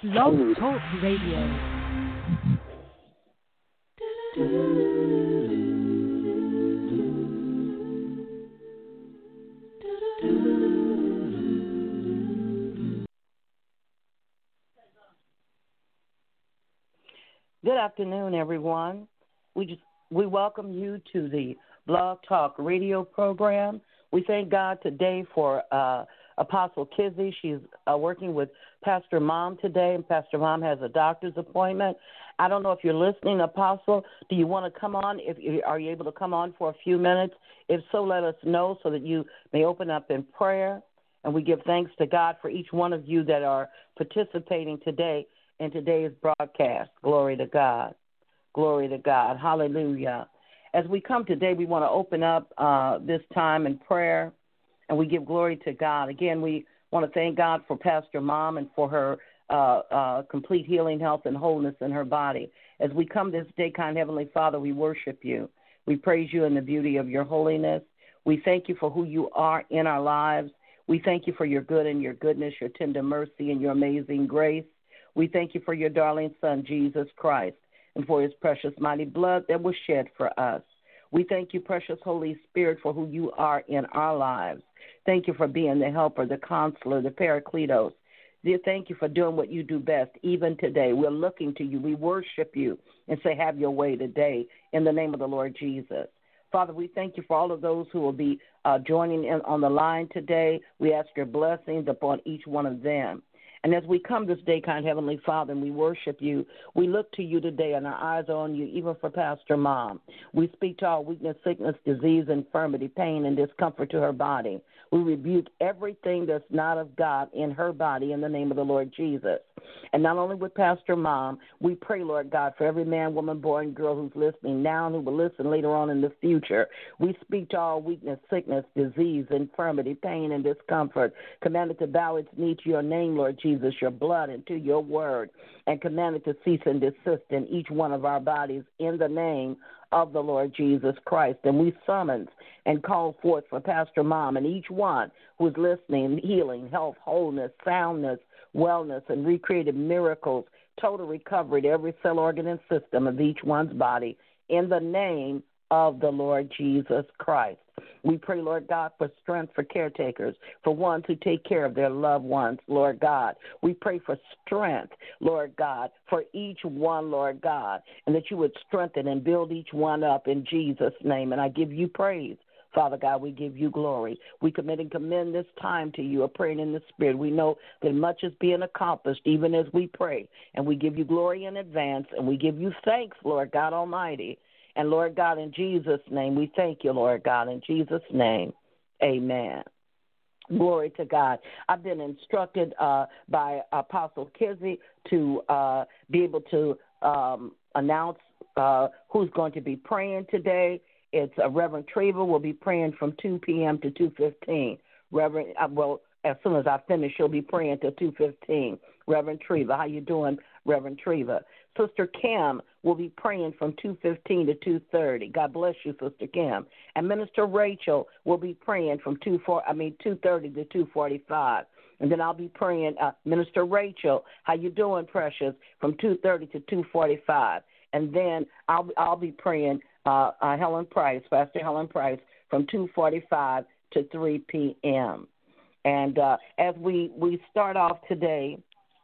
Blog Talk Radio. Good afternoon, everyone. We welcome you to the Blog Talk Radio program. We thank God today for Apostle Kizzy. She's working with Pastor Mom today, and Pastor Mom has a doctor's appointment. I don't know if you're listening, Apostle. Do you want to come on? Are you able to come on for a few minutes? If so, let us know so that you may open up in prayer. And we give thanks to God for each one of you that are participating today in today's broadcast. Glory to God. Glory to God. Hallelujah. As we come today, we want to open up this time in prayer, and we give glory to God. Again, we want to thank God for Pastor Mom and for her complete healing, health, and wholeness in her body. As we come this day, kind Heavenly Father, we worship you. We praise you in the beauty of your holiness. We thank you for who you are in our lives. We thank you for your good and your goodness, your tender mercy, and your amazing grace. We thank you for your darling Son, Jesus Christ, and for his precious mighty blood that was shed for us. We thank you, precious Holy Spirit, for who you are in our lives. Thank you for being the helper, the counselor, the paracletos. Dear, thank you for doing what you do best, even today. We're looking to you. We worship you and say, have your way today in the name of the Lord Jesus. Father, we thank you for all of those who will be joining in on the line today. We ask your blessings upon each one of them. And as we come this day, kind Heavenly Father, and we worship you, we look to you today, and our eyes are on you, even for Pastor Mom. We speak to all weakness, sickness, disease, infirmity, pain, and discomfort to her body. We rebuke everything that's not of God in her body in the name of the Lord Jesus. And not only with Pastor Mom, we pray, Lord God, for every man, woman, boy, and girl who's listening now and who will listen later on in the future. We speak to all weakness, sickness, disease, infirmity, pain, and discomfort. Command it to bow its knee to your name, Lord Jesus, your blood, and to your word. And command it to cease and desist in each one of our bodies in the name of the Lord Jesus Christ. And we summons and call forth for Pastor Mom and each one who's listening, healing, health, wholeness, soundness, wellness, and recreated miracles, total recovery to every cell, organ, and system of each one's body in the name of the Lord Jesus Christ. We pray, Lord God, for strength for caretakers, for ones who take care of their loved ones, Lord God. We pray for strength, Lord God, for each one, Lord God, and that you would strengthen and build each one up in Jesus' name. And I give you praise. Father God, we give you glory. We commit and commend this time to you, a praying in the Spirit. We know that much is being accomplished even as we pray, and we give you glory in advance, and we give you thanks, Lord God Almighty. And, Lord God, in Jesus' name, we thank you, Lord God. In Jesus' name, amen. Glory to God. I've been instructed by Apostle Kizzy to be able to announce who's going to be praying today. It's Reverend Treva will be praying from 2 p.m. to 2:15. As soon as I finish, she'll be praying till 2:15. Reverend Treva, how you doing, Reverend Treva? Sister Kim will be praying from 2:15 to 2:30. God bless you, Sister Kim. And Minister Rachel will be praying from 2:30 to 2:45. And then I'll be praying, Minister Rachel, how you doing, precious, from 2:30 to 2:45. And then I'll be praying Helen Price, Pastor Helen Price, from 2:45 to 3 p.m. And as we start off today,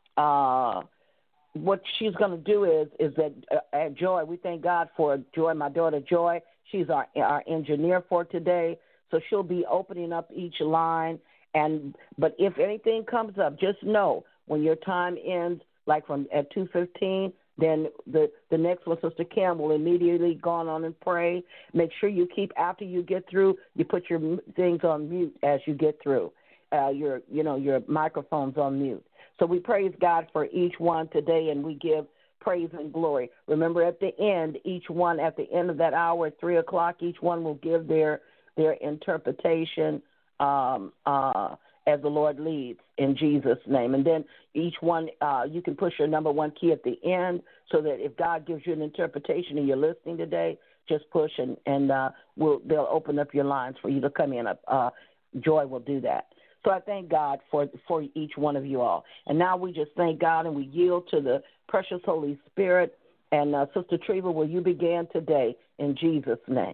what she's going to do is that at Joy, we thank God for Joy, my daughter Joy. She's our engineer for today, so she'll be opening up each line. But if anything comes up, just know when your time ends, like at 2:15. Then the next one, Sister Kim, will immediately go on and pray. Make sure you keep, after you get through, you put your things on mute as you get through. Your microphone's on mute. So we praise God for each one today, and we give praise and glory. Remember, at the end, each one, at the end of that hour at 3 o'clock, each one will give their interpretation as the Lord leads in Jesus' name. And then each one, you can push your number one key at the end so that if God gives you an interpretation and you're listening today, just push and they'll open up your lines for you to come in. Joy will do that. So I thank God for each one of you all. And now we just thank God and we yield to the precious Holy Spirit. And Sister Treva, will you begin today in Jesus' name?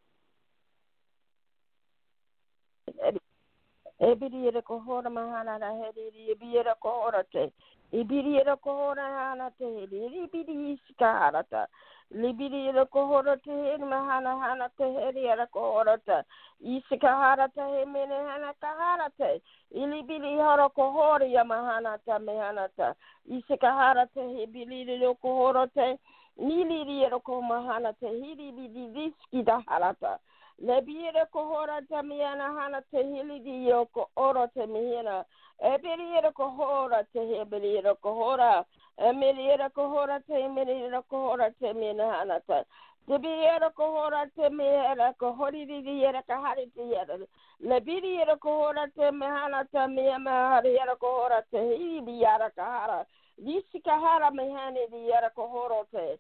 Ebiriere kohora mahana na heri ebiere kohora te ibiriere kohora hana te heri ibiri iskarata libiriere kohora te heri mahana hana te heri era kohora te iskahara te mene hana kahara te ilibiri hara kohora ya mahana ta mehana ta iskahara te ibiriere kohora te niliriere kohana te hiri bidi diski da harata Lebiere kohora tamiana hana te hili di yoko oro te mihina. Ebiriere kohora te hebiriere kohora. Emiriere kohora te emiriere kohora te mina hana te. Lebiriere kohora te mihera kohori di yere kahari te yere. Lebiriere kohora te mihana te mihara kohora te hili di yara kahara. Disi kahara mihani di yere kohoro te.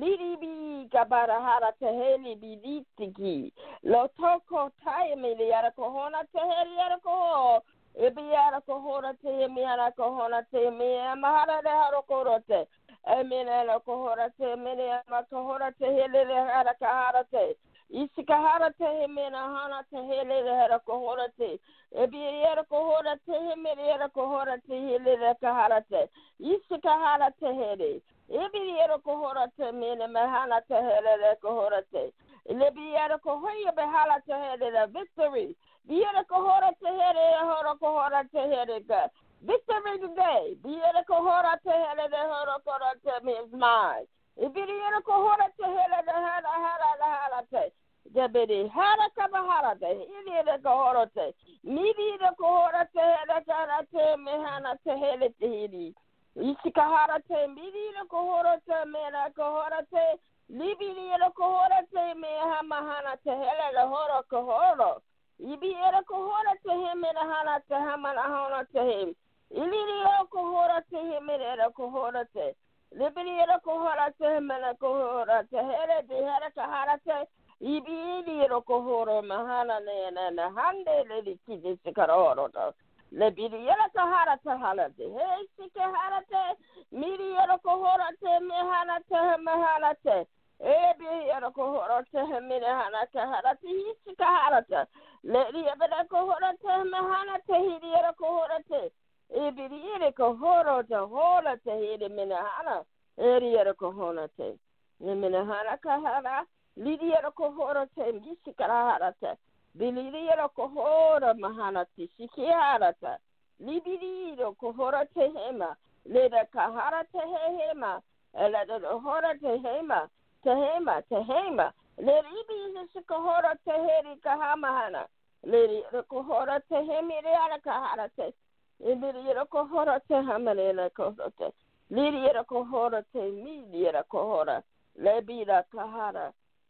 Liribi kabara hara te heli biditiki. Lotoko taimi liara kohona te heli ara koho. Ibi ara kohora te mi ara kohona te mi amahara de haro korote. Emina kohora te mini amakohora te heli hara kahara te. Isikahara te hemina hana te heli hara kohora te. Ibi ara kohora te hemini ara kohora te heli kahara te. Isikahara te heli. Ibiero kohora te mene mehana te hele kohora te. Lebiero kohoya behala te hele victory. Biero kohora te hele hora kohora te hele victory today. Biero kohora te hele de hora kohora te is mine. Ibiero kohora te hele de hala te. Debedi hala kabahara te. Ibiero kohora te. Mibiero kohora te hele kahara te mehana te hele te hiri. Isikahara te mbirira kohora te mera kohora te libirira kohora te meha mahana te hele la hora kohora ibira kohora te hemera hana te hamana hana te hem ilirira kohora te hemera kohora te libirira kohora te mena kohora te hele de hera kahara te ibirira kohora mahana ne na hande le kide sikaroro le biriera kahara te halate. Hey, sikahara te, miriera kohora te, mehana te, mehana te. E biriera kohora te, mehana te, harate, hisikahara te. Le riebera kohora te, mehana te, hiriera kohora te. E biriera kohora te, hora te, hiri menahana. E riera kohora te. E menahana kahara, liriera kohora te, misikahara te. Biliriero kohora mahana te sikiarata. Libiriero kohora te hema. Leda kahara te hema. Leda hora te hema. Te hema, te hema. Leribi is kohora te heri kahamahana. Leriero kohora te hemiriara kahara te. Liriero kohora te hamarela kohora te. Liriero kohora te miliera kohora. Lebira kahara.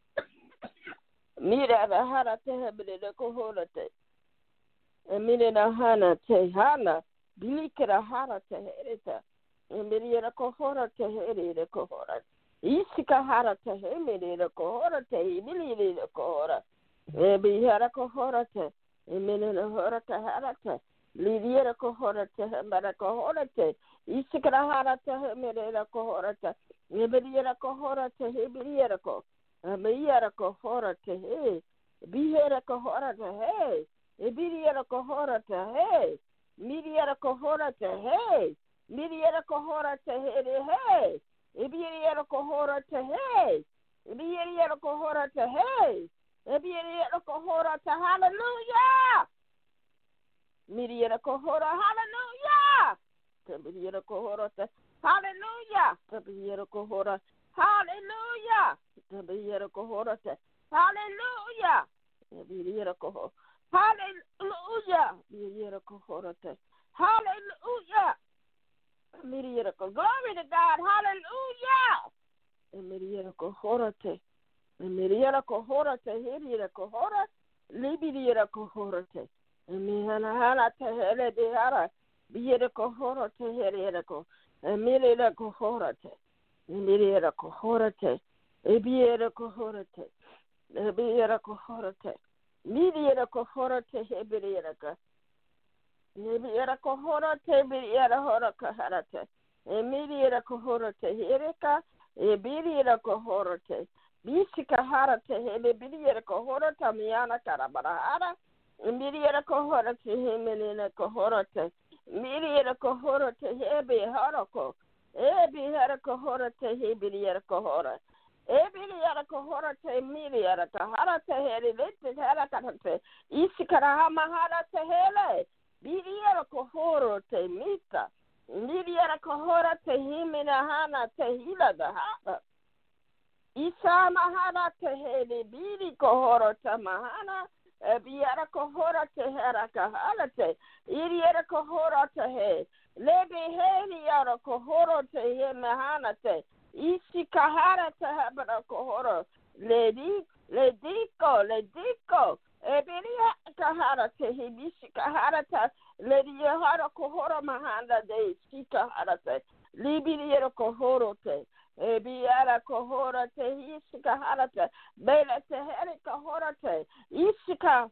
Mira the hana te hebele de kohora te. Emile na hana te hana. Bilikera hana te hereta. Emile na kohora te here de kohora. Isika hana te hemele de kohora te. Emile de kohora. Ebi hara kohora te. Emile na hora te hana te. Lidiera kohora te hemara kohora te. Isika hana te hemele de kohora te. Emile kohora te hebele kohora. Amiyara kohora te he. Bihera kohora te he. Ebiriera kohora te he. Miriera kohora te he. Miriera kohora te he. Ebiriera kohora te he. Ebiriera kohora te he. Ebiriera kohora te hallelujah. Miriera kohora hallelujah. Ebiriera kohora te hallelujah. Ebiriera kohora hallelujah. Hallelujah. Hallelujah. Hallelujah. Hallelujah. Glory to God. Hallelujah. Miriako horate. Miriako horate. Hiriako hora. Libiriako horate. Mihana te hele de hara. Biako horate. Hiriako. Miriako horate. Miriako horate. Ebiera kohorate, ebiera kohorate, mediera kohorate, heberiera. Nibiera kohorate, biriera hora kaharate. Emiriera kohorate hereka, ebiriera kohorate. Bisika harate hele biriera kohorata miana karabarahara. Miriera kohorate hemelina kohorate. Miriera kohorate hebe harako. Ebi hera kohorate hebiriera kohora. Ebiriera kohorate miriera kaharate hele lete hera karate. Isikaraha maharate hele. Biriera kohoro te mita. Biriera kohora te himina hana te hila da hana. Isa mahana te hele biri kohoro te mahana. Biera kohora te hera kahala te. Iriera kohora te he. Lebe heli ara kohoro te he mahana te. Isi kahara te habara kohoro. Lediko. Ebiria kahara te hibisi kahara te. Ledia hara kohora mahanda de sika hara te. Libiria kohoro te. Ebiara kohora te hisika hara te. Bela te heri kohora te. Isika.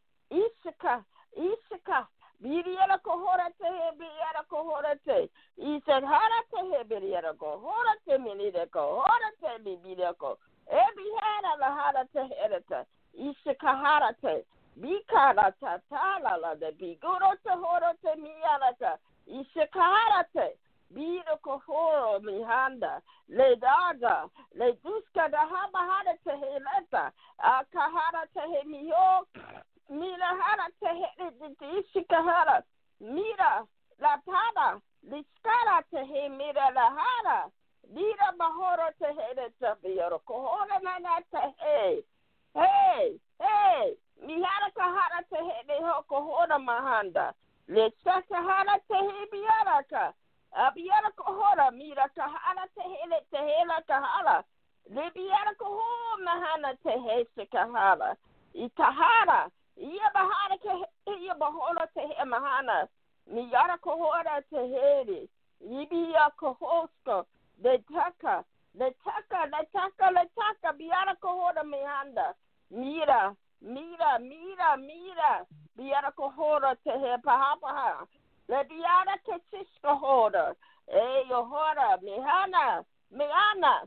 Biriera kohora te biara kohora te. Isa hara te biriera kohora te minire kohora te bibiria ko. Ebihara la hara te hereta. Isika hara te. Bikara tatala la de biguro te horo te mianata. Ishikara te. Biro kohoro mihanda. Le daga. Le duska da habahara te heleta. Akahara te he miho. Mira hara te he ishikahara. Mira la tada. Liskara te he mira la hara. Mira bahoro te heleta biro kohoro nana te he. Hey. Mihara kahara te he de hoko hora mahanda. Le kahara te he biaraka. Abiara kohora mira kahara te hele kahara. Le biara koho mahana te he se kahara. Itahara. Ia bahara ke ia bahora te he mahana. Miyara kohora te hele. Ibia kohosko. Le taka. Biara kohora mihanda. Mira. Biara kohora te he paha. Le biara te siska hora. Yo hora. Meana.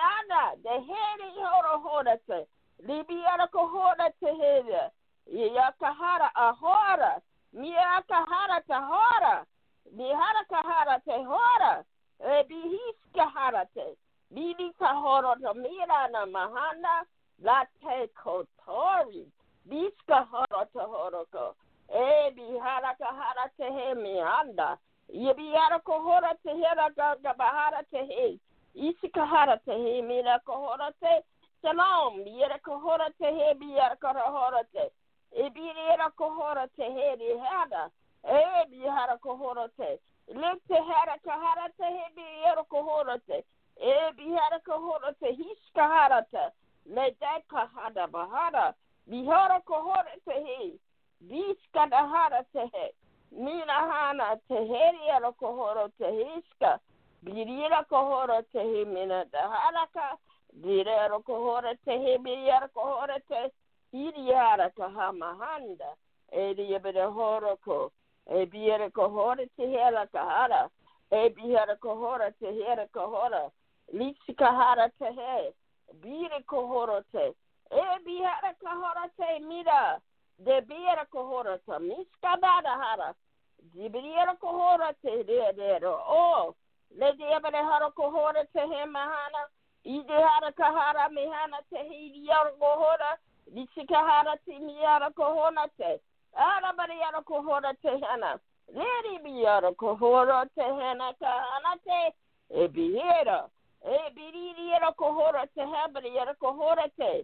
De heri hora te. Le biara kohora te he. Ya kahara a hora. Mia kahara te hora. Bihara kahara te hora. Bihis kahara te. Bidi kahora te mira na mahana. Late kotori. Biska horota horoko. Bihara kahara te he mianda. Yebiara kohora te hera bahara te he. Isikahara te he mira kohora te. Shalom. Biera kohora te he biara kohora te. Ebiera kohora te he rihada. Bihara kohora te. Lete hara kahara te he biera kohora te. Bihara kohora te hiskahara te. Lete kahada bahara. Bihara kohora te he. Biska dahara te he. Mina hana te heriera kohora te hiska. Birira kohora te he mina daharaka. Birera kohora te he birira kohora te. Iriara kahamahanda. Eriebere horoko. Ebiera kohora te hera kahara. Ebiera kohora te hera kohora. Litsikahara te he. Bire kohora te. Ebiera kohora te mira. De biera kohora te. Miskabada hara. Dibriera kohora te dero. Oh. Le diebere hara kohora te he mahana. Ide hara kahara mihana te he diara kohora. Litsikahara te miara kohora te. Arabariara kohora te hana. Lady biara kohora te hana kahana te. Ebiera. Biriera kohora te habariera kohora te.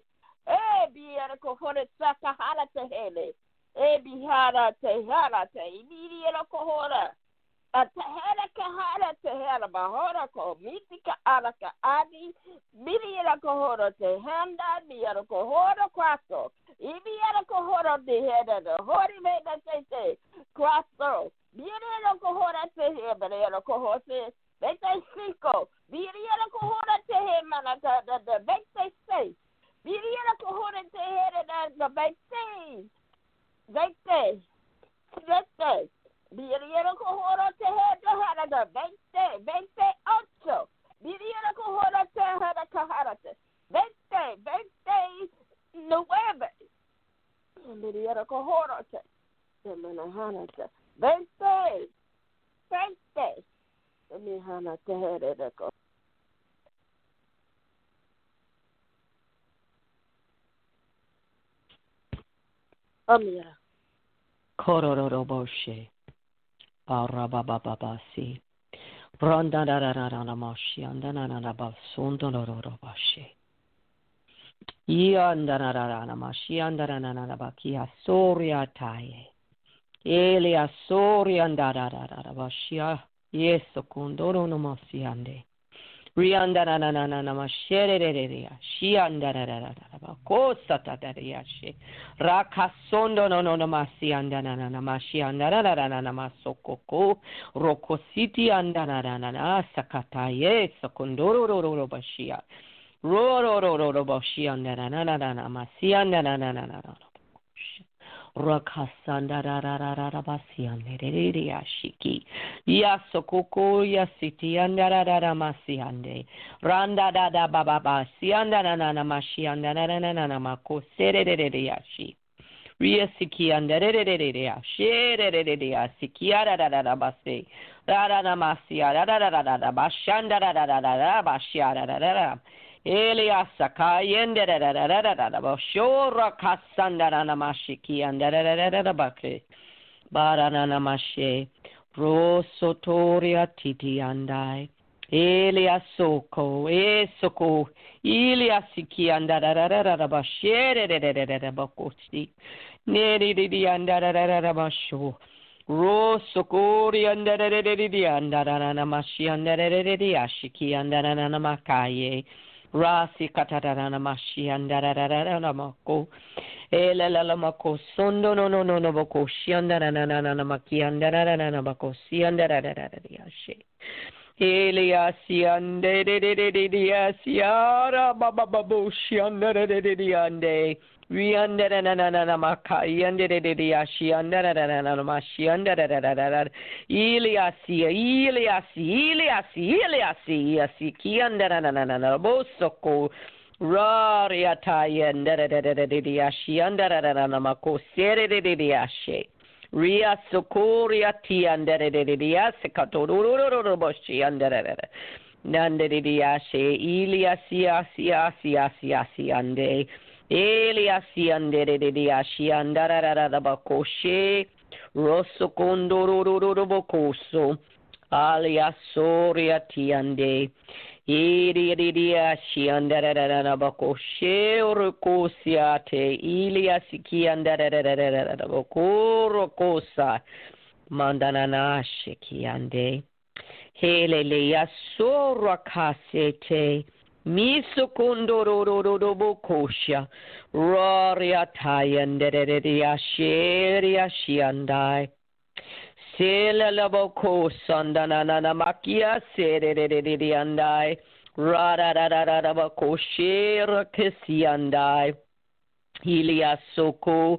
Biera kohora sakahara te hele. Bihara te hara te. Biriera kohora. Atahara kahara te hara bahora ko. Mitika araka adi. Biriera kohora te handa. Biera kohora kwaso. Ibiera kohora te hera de hori meda te kwaso. Biriera kohora te hebariera kohora te. Vete cinco. Biriera kohora te he manata da vete seis. Biriera kohora te hera da vete. Biriera kohorate. Semenahanate. Vente. Semihanate hereko. Amira. Kororoboshe. Arabababasi. Rondanarararamashi. Andananabasundorobashe. Yandanararamashi. Andananabakia. Soria taye. Elia Soria Andararabashia. Yes, Kundoro Nomasiande. Riandanananama Shererea. Shiandararaba. Kosatadariashi. Rakasondo no Nomasi Andananama Shiandararana Sokoko. Rokositi Andanana Sakataye. Sakundoro Bashia. Roro Bashiandanana Masiandanana. Rakasandarabarabasianderiashiki. Yasokoko yasiti andarararamasiande. Randa dada baba siandanana mashiandanana makosereriashi. Riasiki andareriashi. Sikiararabase. Raranamasia rararabashandararabashiarara. Elias Sakayende Shora Kasandana Mashiki and Bakre Baranana Mashe Rosotoria Titi andai Elias Soko Esoko Iliasiki and Bashere Bakosi Neri and Basho Rosokori and Andarana Mashi and Ashiki and Makaye Rasi katarana mashi andarararana mako elala mako sondo no bako shiandarana maki andararana bako siandarararana she Eliasi ande siara baba babu shiandarararana Riandarana makai andarararana shiandararana mashi andarararana Iliasi kiandararana bosoko Rariataya andarararana andarararana mako serereriashe Ria Sokoria Tiandarararana sekatororo boshi andarararana Nandariashe Iliasi ande Eliasi anderediashi andarararabakoshe Rosokondororobokoso Aliasoria tiande Iridiashi andarararabakoshe Orokosiate Iliasiki andarararabakorokosa Mandananashi kiande Helelea sorakasete Misukundorororobokosha Rariataya shiandai Selalaboko sandanana makia serediandai Rarararabakoshe rakesiandai Iliasoko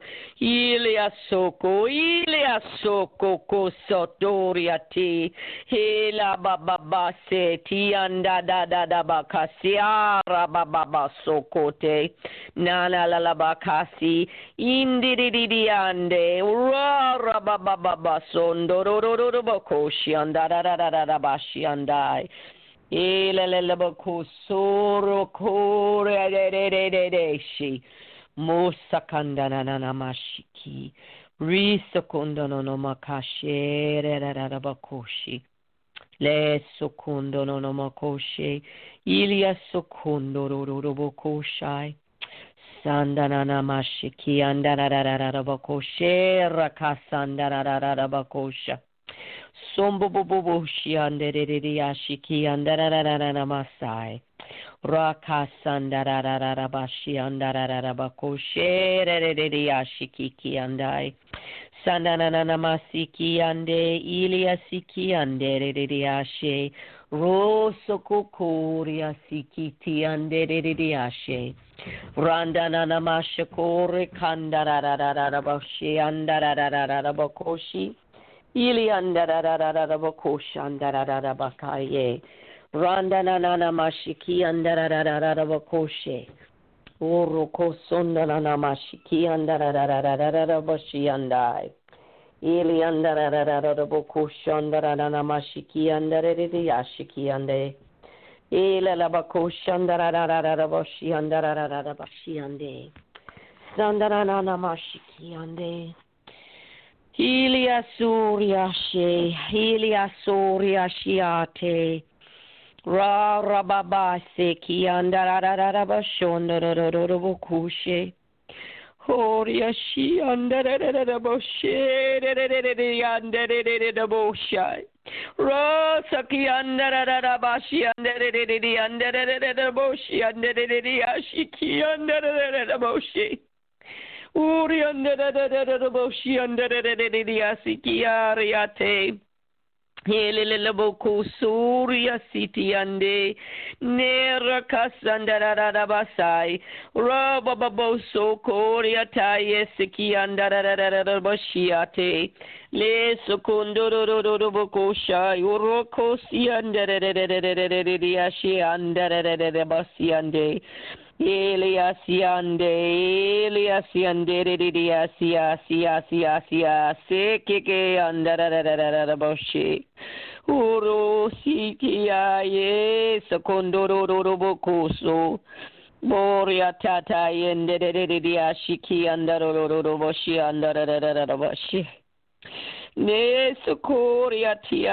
kosotoriati hela baba se tianda da bakasiara baba sokote nana la bakasi indiridiande rara baba sondororo bakoshi andara bashi andai Ele bakosoro kore de shi Mosakandana mashiki Risokundono no makashe rarabakoshi Le sokundono no makoshe Ilia sokundo robokoshai Sandanana mashiki andarararabakoshe Rakasandarararabakosha Somboboboshi andereriashiki andarararamasai Rakasandarararabashi andarararabakoshe rereriashiki andai Sandananamasiki ande iliasiki ande rereriashe Rosokukuria sikiti ande rereriashe Randananamashakore kandarararabashi andarararabakoshi Ili andarararabakoshi andarararabakaye Randanana mashiki andarararabakoshe Uroko sondana namashiki andara bashi andai. Ili andara boku shandara namashiki andare yashiki ande. Ila la bako shandara bashi andara bashi ande. Sandara namashiki ande. Ilia surya shiate. Ra baba se ki andara bashondara bokushe. Horia shi andara boshe andara boshai. Rosa ki andara bashi andara boshi andara shiki andara boshi. Uri andara boshi andara sikiariate. Hele boku surya siti ande nera kasandara basai roba baboso koria taye siki andara bashiate le sokondoro boku shai uroko si andara shi andara basiande Eliasiande sia se keke andara boshi uro sikia ye sekondoro bokuso boria tata yende shiki andara boshi andara boshi ne sokoria ti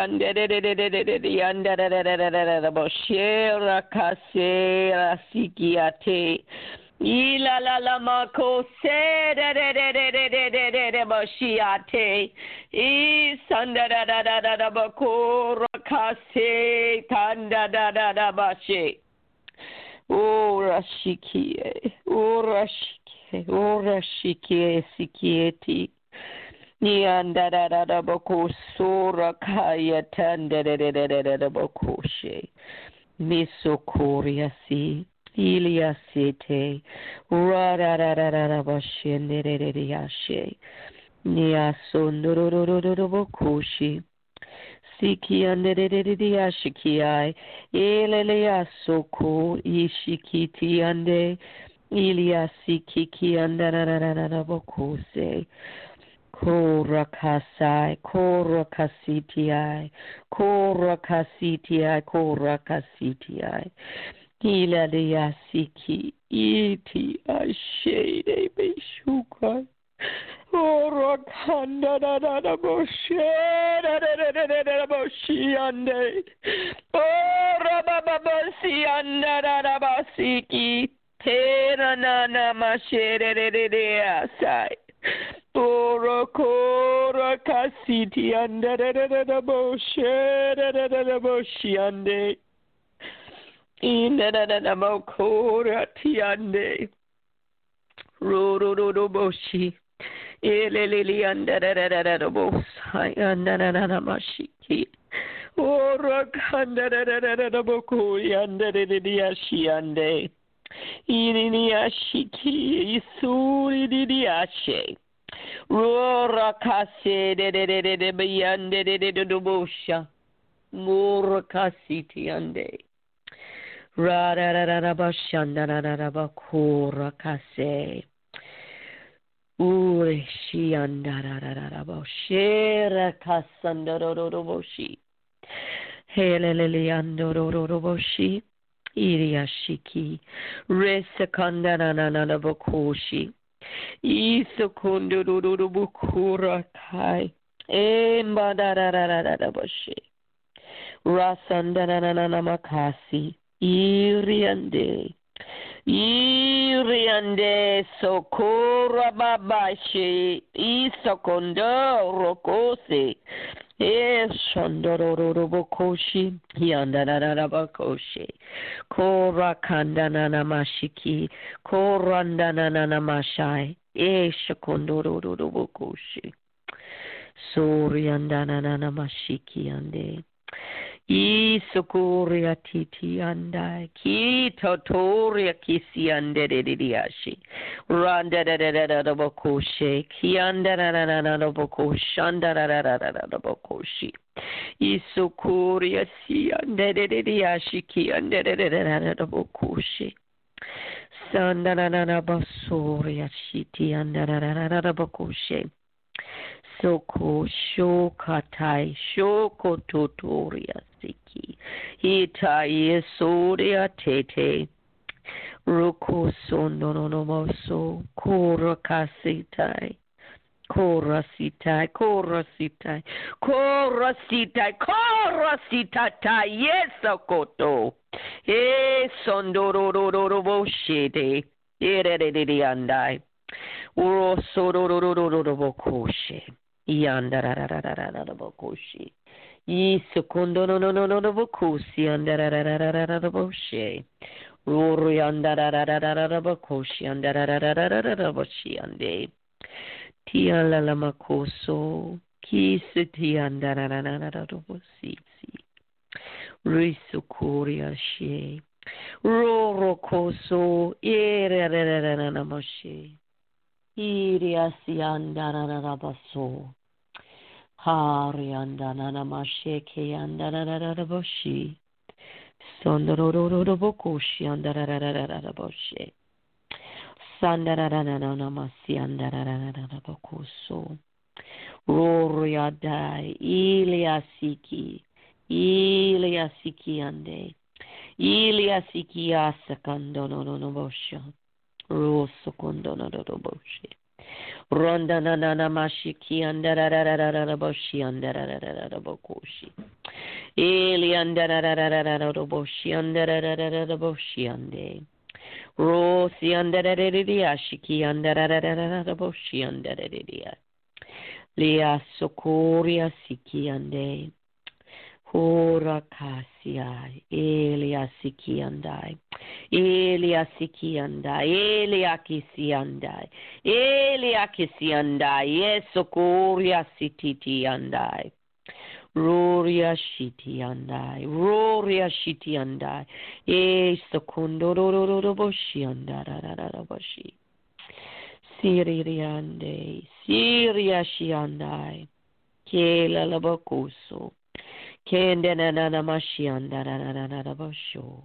andara boshera kasera sikiate ila la mako se boshiate I sandara bako kase tanda bashi ora shikie sikieti ni andara bako sura kaya tanda bako she misokoria si Iliasete, Rada Basheneriashe, Niasundorobokushi, Siki anderiashikiai, Eleleasoko, Ishikiti ande, Iliasikiki andarabokuse, Korakasai, Korakasitiai. Ila de yasiki iti ashade beshuka orakanda da boshiande ora baba bosianda da basiki tera nana mashere de asai ora kasiti anda da boshiande Inana mokora tiande Roro boshi Eleli andara bosai andana mashiki Ora kandara boku yandere diashi ande Irini ashiki isuri diashe Rora kase de beyande de bosha Mura kasiti ande Rada bakura kase ure shi andara boshera kasandoro boshi helele andoro boshi iriashiki resakandana bokushi isokondoro bukura kai embadara boshi rasandana makasi Iriande sokora babashi isokondo rokose shondoro bokoshi yandana bakoshi kora kandana namashiki korandana namashai shokondoro bokoshi soriandana namashiki ande Isukuria titi andai ki totoria kisi andere diashi randa da bokoshe ki andara bokoshandara bokoshi isukuria si andere diashi ki andere da bokoshi Sandanana basoria shiti andanana bakoshe. Soko shokatai shoko totoria siki. Ita yesoria tete. Roko sondonomoso korakasitai. Korasitai, korasitai, korasitai, korasitata, yes, Sokoto. Sondororororoboshede. Andai. Urosororororobokoshe. Yandarararararabokoshe. Yisokondororororobokosi. Yandarararararaboshe. Roro yandararararabokoshe. Yandarararararaboshi. Ande. Tia la la makoso, kisi tia andararararabosisi. Risukuria she. Roro koso, ererereranamashe. Iriasi andararabaso. Hari andananamashe ke andarararaboshi. Sondorororobokoshi andararararaboshe. Sandararararabasi andararararabokoso. Roriadai, Iliasiki ande. Iliasiki asakandonorobosha. Rosokondonoroboshe. Rondananamashiki andararararaboshi andararararabokoshi. Ili andararararaboshi andararararaboshi ande. Rosi andararararia shiki andararararaboshi andarararia. Lea sokoria siki ande. Hora kasiai. Elia siki andai. Elia siki andai. Elia kisi andai. Elia kisi andai. Yes, sokoria sititi andai. Roria shiti andai. Roria shiti andai. Sokondorororoboshi andarararaboshi. Siriande. Siria shiandai. Kela labakuso. Kendananamashi andarararabosho.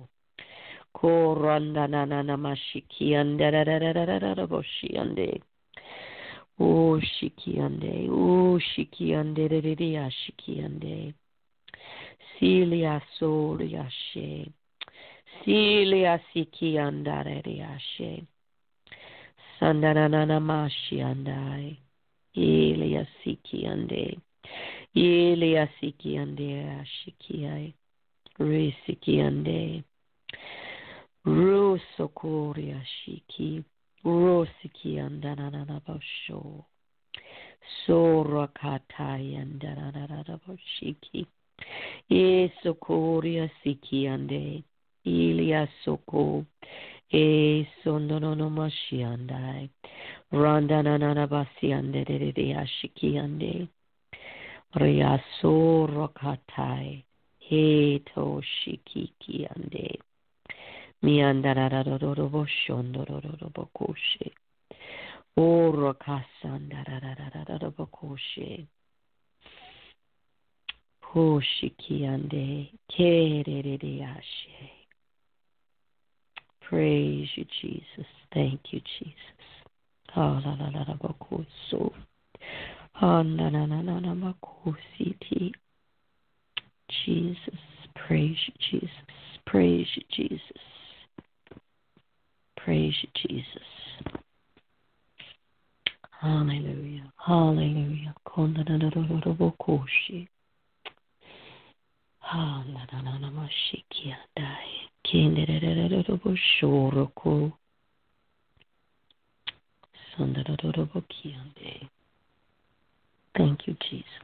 Korandananamashiki andarararaboshi ande. O shikiande, o shikiande, redia shikiande. Silia soliashe. Silia sikiandare reashe. Sandananamashi andai. Ilia sikiande. Ilia sikiande ashikiai. Risikiande. Rusokoria shiki. Rosiki andananabosho. Sorakatai andananaboshiki. Esokoria siki ande. Ilia soko. Sondononomashi andai. Randananabasi ande ashiki ande. Riasorakatai. Heto shikiki ande. Miandarararoroboshondororobokoshe. Orakasandararararabokoshe. Hoshikiande. Kerereyashe. Praise you, Jesus. Thank you, Jesus. Halalalabokoso. Hananananamakositi. Jesus. Praise you, Jesus. Praise you, Jesus. Praise you, Jesus. Hallelujah. Hallelujah. Kondananarorobokoshi. Hanananamashikiandai. Kinderereroroboshoroko. Sandarororobokiande. Thank you, Jesus.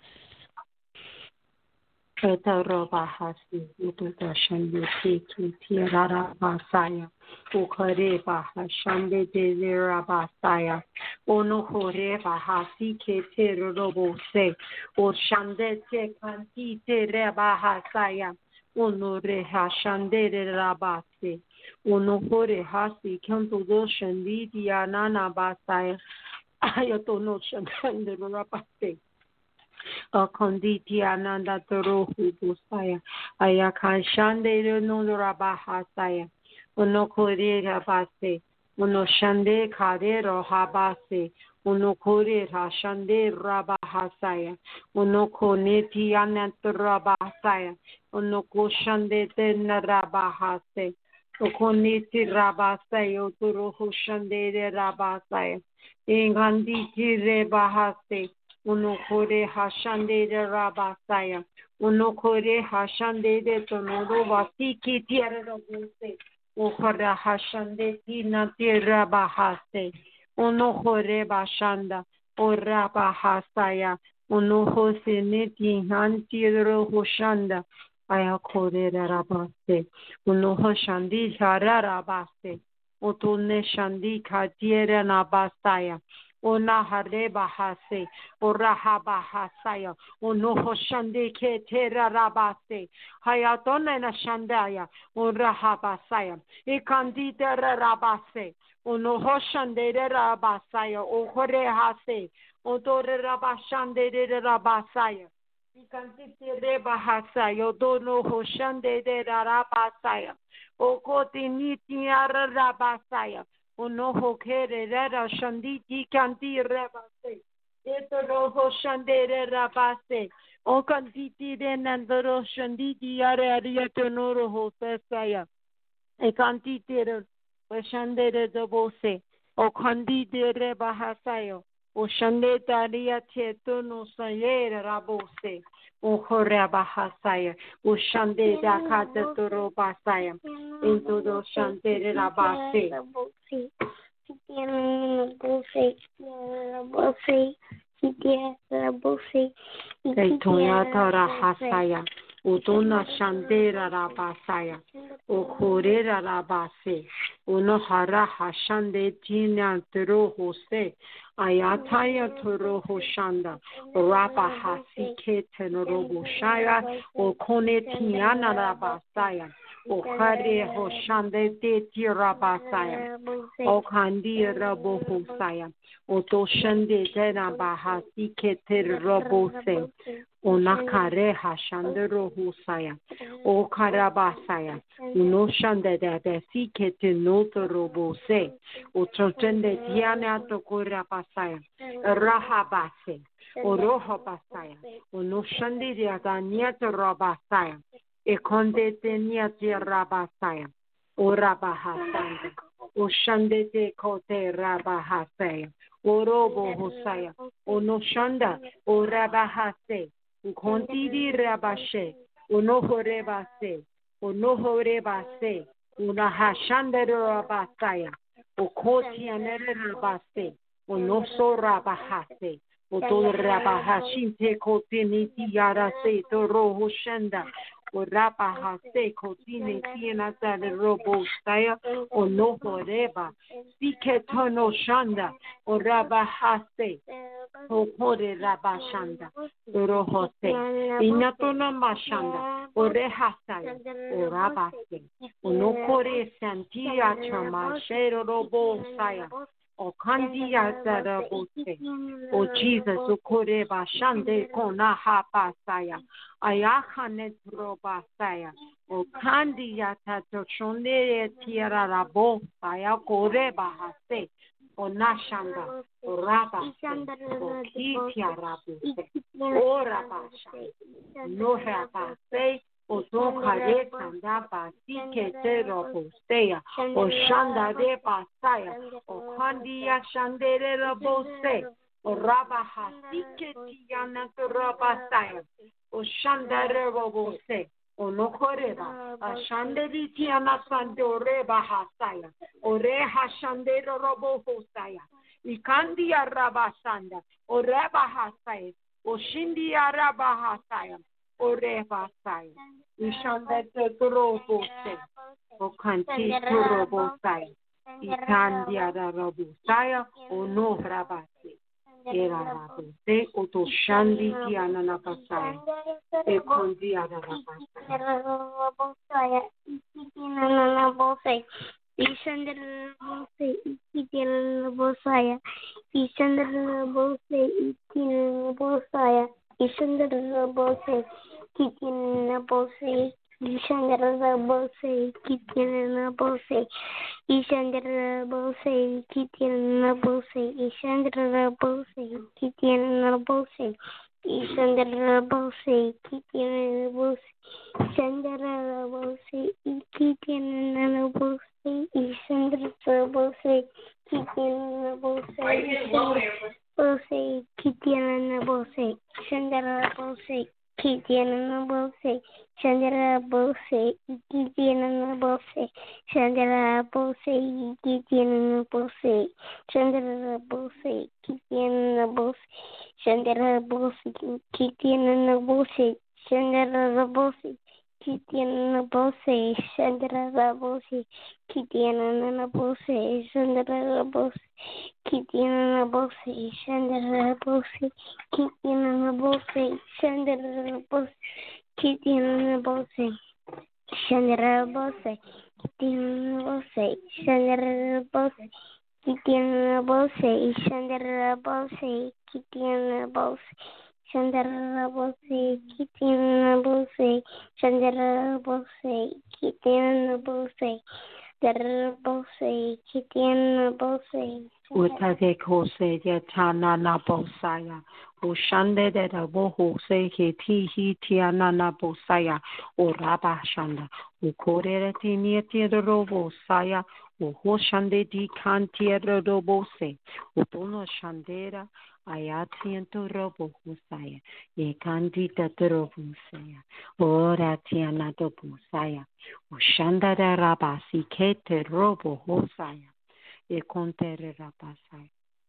Etarabahasi, Utashande, Tirara Basaya, Ukare Bahashande de Rabasaya, Onohore Bahasi, Keterobo se, or Shande Kanti Rebahasaya, Onore Hashande Rabase, Onohore Hasi, Kanto Doshan, Lidia Nana Basaya, Ayatono Shande Rabase. Akonditi ananda torohu busaya ayakan shande no rabahasaya onokore rabase Uno shande kare rohabase. Uno kore rashande rabahasaya. Uno koneti anant rabahasaya. Uno koshande ten rabahase. Ukoneti rabasaya. Uturuhu shande rabasaya. Ingandi kire bahase. Uno kore hashande rabasaya. Uno kore hashande tonoro vasiki tiara rabuse. Ukora hashande tina tira bahase. Uno hore bashanda. Ora bahasaya. Uno hose neti hantiro hoshanda. Aya kore rabase. Uno hoshandi hara rabase. Utune shandi katiera nabasaya. Ona hare bahase. Ora habahasaya. Uno hoshande ketera rabase. Hayatone na shandaya. Ora habasaya. Ikandita rabase. Uno hoshande rabasaya. Ohore hase. Otore rabashande rabasaya. Ikandite rebahasaya. Odono hoshande rabasaya. Okotiniti rabasaya. Uno hokere rera shanditi kanti rebase. Eto roho shandere rabase. O kantiti renandoro shanditi yare ariato noro hosesaya. E kantiti shandere dobose. O kanditi rebahasayo. O shandeta ariato no sayere rabose. O horebahasaya. O shandeta kata toro basaya. Into do shandere rabase. Toyata hasaya, Udona Shandera Rabasaya, Okorera Rabase, Unohara Hashande Tina Tero Hose, Ayataya Toro Hoshanda, Rapa Hasike Tenorobo Shaya, Okone Tiana Rabasaya. Okare Hoshande de Tirabasaya, Okandi Rabohosaya, Otoshande Terabahasi Keter Robose, Onakare Hashande Rohosaya, Okarabasaya, Unoshande de Sikete Noto Robose, Otrotende Tiana Tokorabasaya, Rahabase, Orohabasaya, Unoshande de Adaniata Rabasaya. E konde tenia rabasaya, o rabahasaya, o shandete kote rabahasaya, o robo hosaya, o no shanda, o rabahase, o kontidi rabashe, o no horebase, o no horebase, o na hashanda rabasaya, o kotianere rabase, o no so rabahase, o to rabahashinte kote niti yarase to roho shanda. O rapa hase kotine tiena tale robo staya o no horeba sike tono shanda o raba hase o kore raba shanda o rohose inatona mashanda o rehasaya o raba se o no kore santia chama shero robo saya o kandia zarabose o Jesus o kore bashande kona hapa saya Ayahane Robasaya, O Candia Tatoshone Tierra Rabo, Saya Kore Bahase, O Nashanga, O Rabase, O Kitia Rabuse, O Rabasha, No Rabase, O Tokare Tanda Basike Robosea, O Shanda de Basaya, O Candia Shandere Rabose, O Rabahasike Tiana Rabasaya. O shandere robose, o no coreba, a shanderi tiana sandore bahasaya, o reha shandero robohosaya, I candia rabasanda, o rebahasaya, o shindia rabahasaya, o rebasaya, I shandete robose, o canti robosaya, I candia rabosaya, o no rabase. Era rabose, o to shandi tiana napasaya. E kondia rabasaya. Ishandra Bosaya, Ishandra Bose, Itin Bosaya, Ishandra Bose, Kitin Bose, Ishandra Bose, Kitana Bose, Ishandra Bose, Kitana Bose, Ishandra Bose, Kitana Bose, Ishandra Bose, Kitana Bose, Ishandra Bose, Kitana Bose, Ishandra Bose, Kitana Bose, Bose, Kitana Bose, Ishandra Bose, Kitana Bose, Chandra Bose, Kitana Bose, Chandra Bose, Kitana Bose, Chandra Bose, Kitana Bose, Chandra Bose, Kitana Bose, Chandra Bose, Kitana Bose, Chandra Bose, Kitana Bose, Chandra Bose, Kitana Bose, Chandra Bose, Kitana Bose, Chandra Bose, Kitana Bose, Chandra Bose, Kitana Bose, Chandra Bose, Kitana Bose, Chandra Bose, Kitana Bose, Chandra Bose, Kitana Bose, Chandra Bose, Kitana Bose, Chandra Bose, Kitana Bose. Utake kose ya tana na bosaya. Ushande de da boho se ke ti hi tiana na bosaya. Uraba shanda. Ukore tinia tiero bosaya. Uho shande di kan tiero bose. Utono shandera. Ayati ento robo husaya. Ye kandi tatero bosaya. Ora tiana do bosaya. Ushanda da rabasi kete robo husaya. E contere rapasai,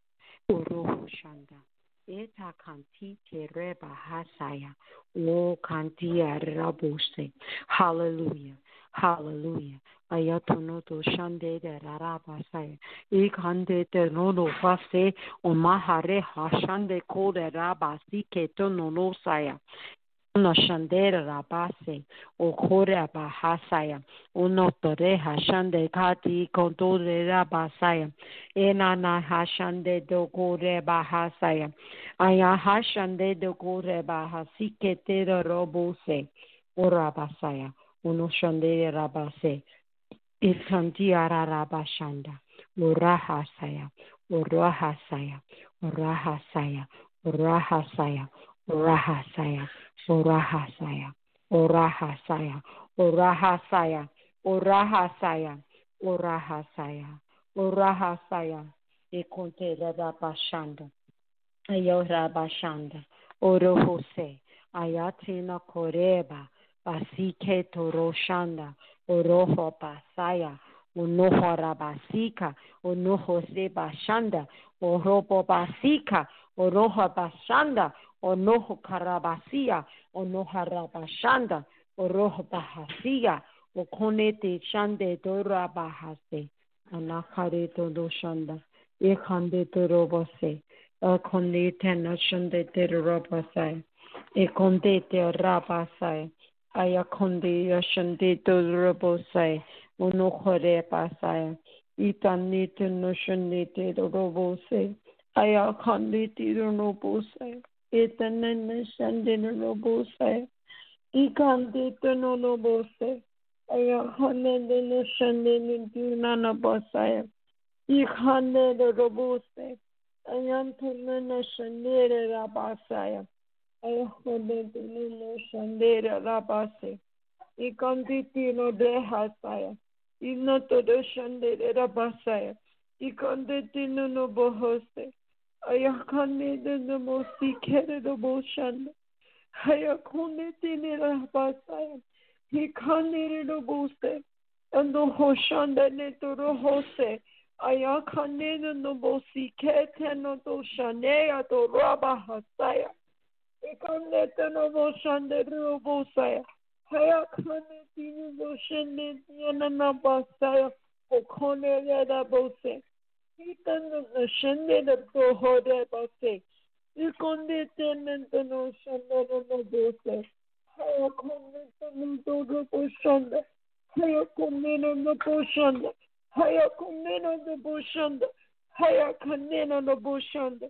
oroho shanda, eta kanti tereba hasaya, o kanti arabose. Hallelujah, hallelujah. Ayatonoto shande de rabasai, e kande te nono fase, o mahare hashande ko de rabasi ketono no saya. Uno shandera rabase, o kore bahasaya, uno tore hashande kati kontore rabasaya, enana hashande do kore bahasaya, aya hashande do kore bahasike te robose, o rabasaya, uno shandera rabase, ikantiara rabashanda, o rahasaya, o rahasaya, o rahasaya, o rahasaya, o rahasaya. Orahasaya, Orahasaya, Orahasaya, Orahasaya, Orahasaya, Orahasaya, Ekonte Rabashanda, Ayorabashanda, Orohose, Ayatina Koreba, Basike Toroshanda, Oroho Basaya, Unoho Rabasika, Unoho Sebashanda, Orobo Basika, Oroho Bashanda, Onoho Karabasia, Onoha Rabashanda, Oroho Bahasia, Okonete Shande Dora Bahase, Anakare Todo Shanda, Ekande Dorobose, Ekonete Nashande Dorobasai, Ekondete Rabasai, Ayakonde Yashande Dorobosai, Onohore Basai, Itanete Nashanete Dorobose, Ayakandete Dorobosai. Etanene shandene robose, ikande teno robose, ayahane no shandene dinana bosaya, ikande robose, ayantene shandere rabasaya, ayahane no shandere rabase, ikande tino dehasaya, inoto do shandere rabasaya, ikande tino no bohose. Ayakane de the mosi kere the boshanda. Ayakone tine rabasaya. He kane the bose. And the hoshanda netoro hose. Ayakane de the mosi kete no to shanea to raba hasaya. Ikane te no boshanda the bosaya. Ayakane tine boshende yana nabasaya. Okone yada bose. Itano shende de prohode base. Ikonde tenente no shende no bose. Haya konde tenento no boshanda. Haya konde no boshanda. Haya konde no boshanda. Haya konde no boshanda.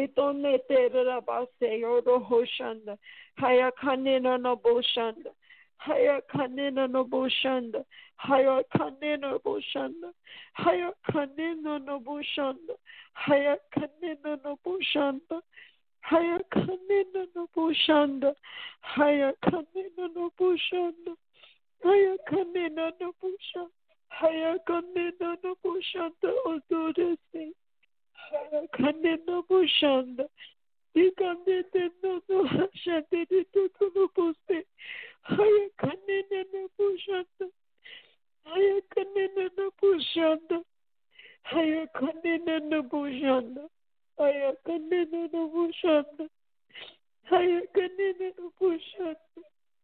Itonne te base yoro hoshanda. Haya konde no boshanda. Haya kanena no boshanda. Haya kanena boshanda. Haya kanena no boshanda. Haya kanena no boshanda. Haya kanena no boshanda. Haya kanena no boshanda. Haya kanena no boshanda. Haya kanena no boshanda. Odorese. Haya kanena boshanda. Ikanena no boshanda. No boshanda. Haya kanena no boshanda. Haya kanena no boshanda. Haya kanena no boshanda. Haya kanena no boshanda. Haya kanena no boshanda.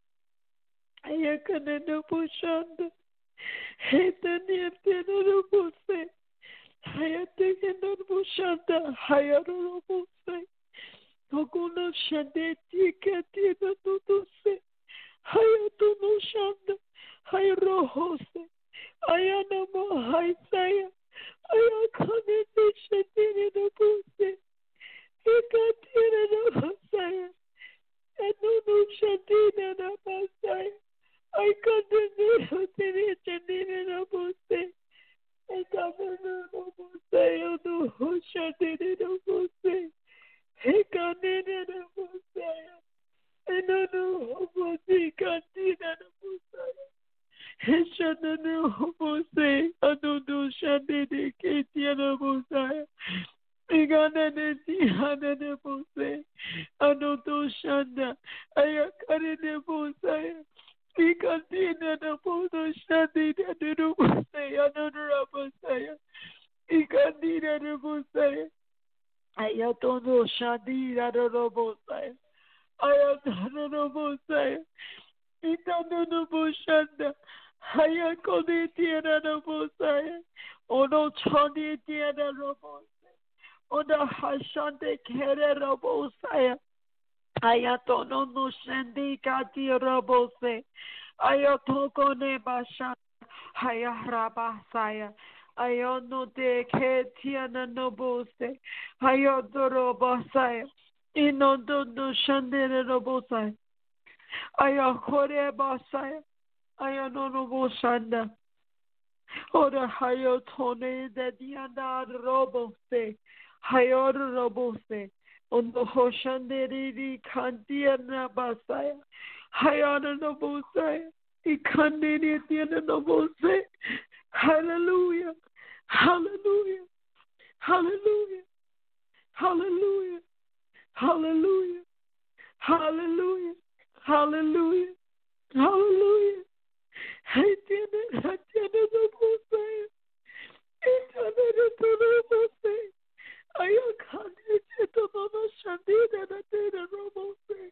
Haya kanena boshanda. Heta niente no bose. Haya tekena boshanda. Haya no bose. Tokono shande tika tina no dose. Haya to no shanda. Haya rohose. Haya no mo haisaya. Haya kanena shande no bose. Ikatina no bosaya. Enono shande no bosaya. I can't do no bose. I can't no bose. No shande no bose. I can't no bose. I no bose. Can't no bose. I shande no bose. I no shande no bose. I got no bose. I no shanda. I can't no bose. Ikantina na podo shadi na duru musaya na dura musaya. Ikantina na musaya. Ayatono shadi na dura musaya. Ayatono na musaya. Itano na mushanda. Ayakoni tiana na musaya. Ono chani tiana na musaya. Ono hashande kere na musaya. Ayatono no shendi kati robose. Ayatoko ne basha. Ayarabasaya. Ayono de ketiana no bose. Ayodoro basaya. Inondo no shandere robosaya. Ayakore basaya. Ayanono boshanda. Ora hayotone de diana robose. Hayor robose. Ondo hoshanderi kandiana basaya. Hayana no bosaya. Ikandini tiana no bose. Hallelujah. Hallelujah. Hallelujah. Hallelujah. Hallelujah. Hallelujah. Hallelujah. Hallelujah. Hatiana no bosaya. Itana no bosaya. Ayakane chetono shandina na tena robose.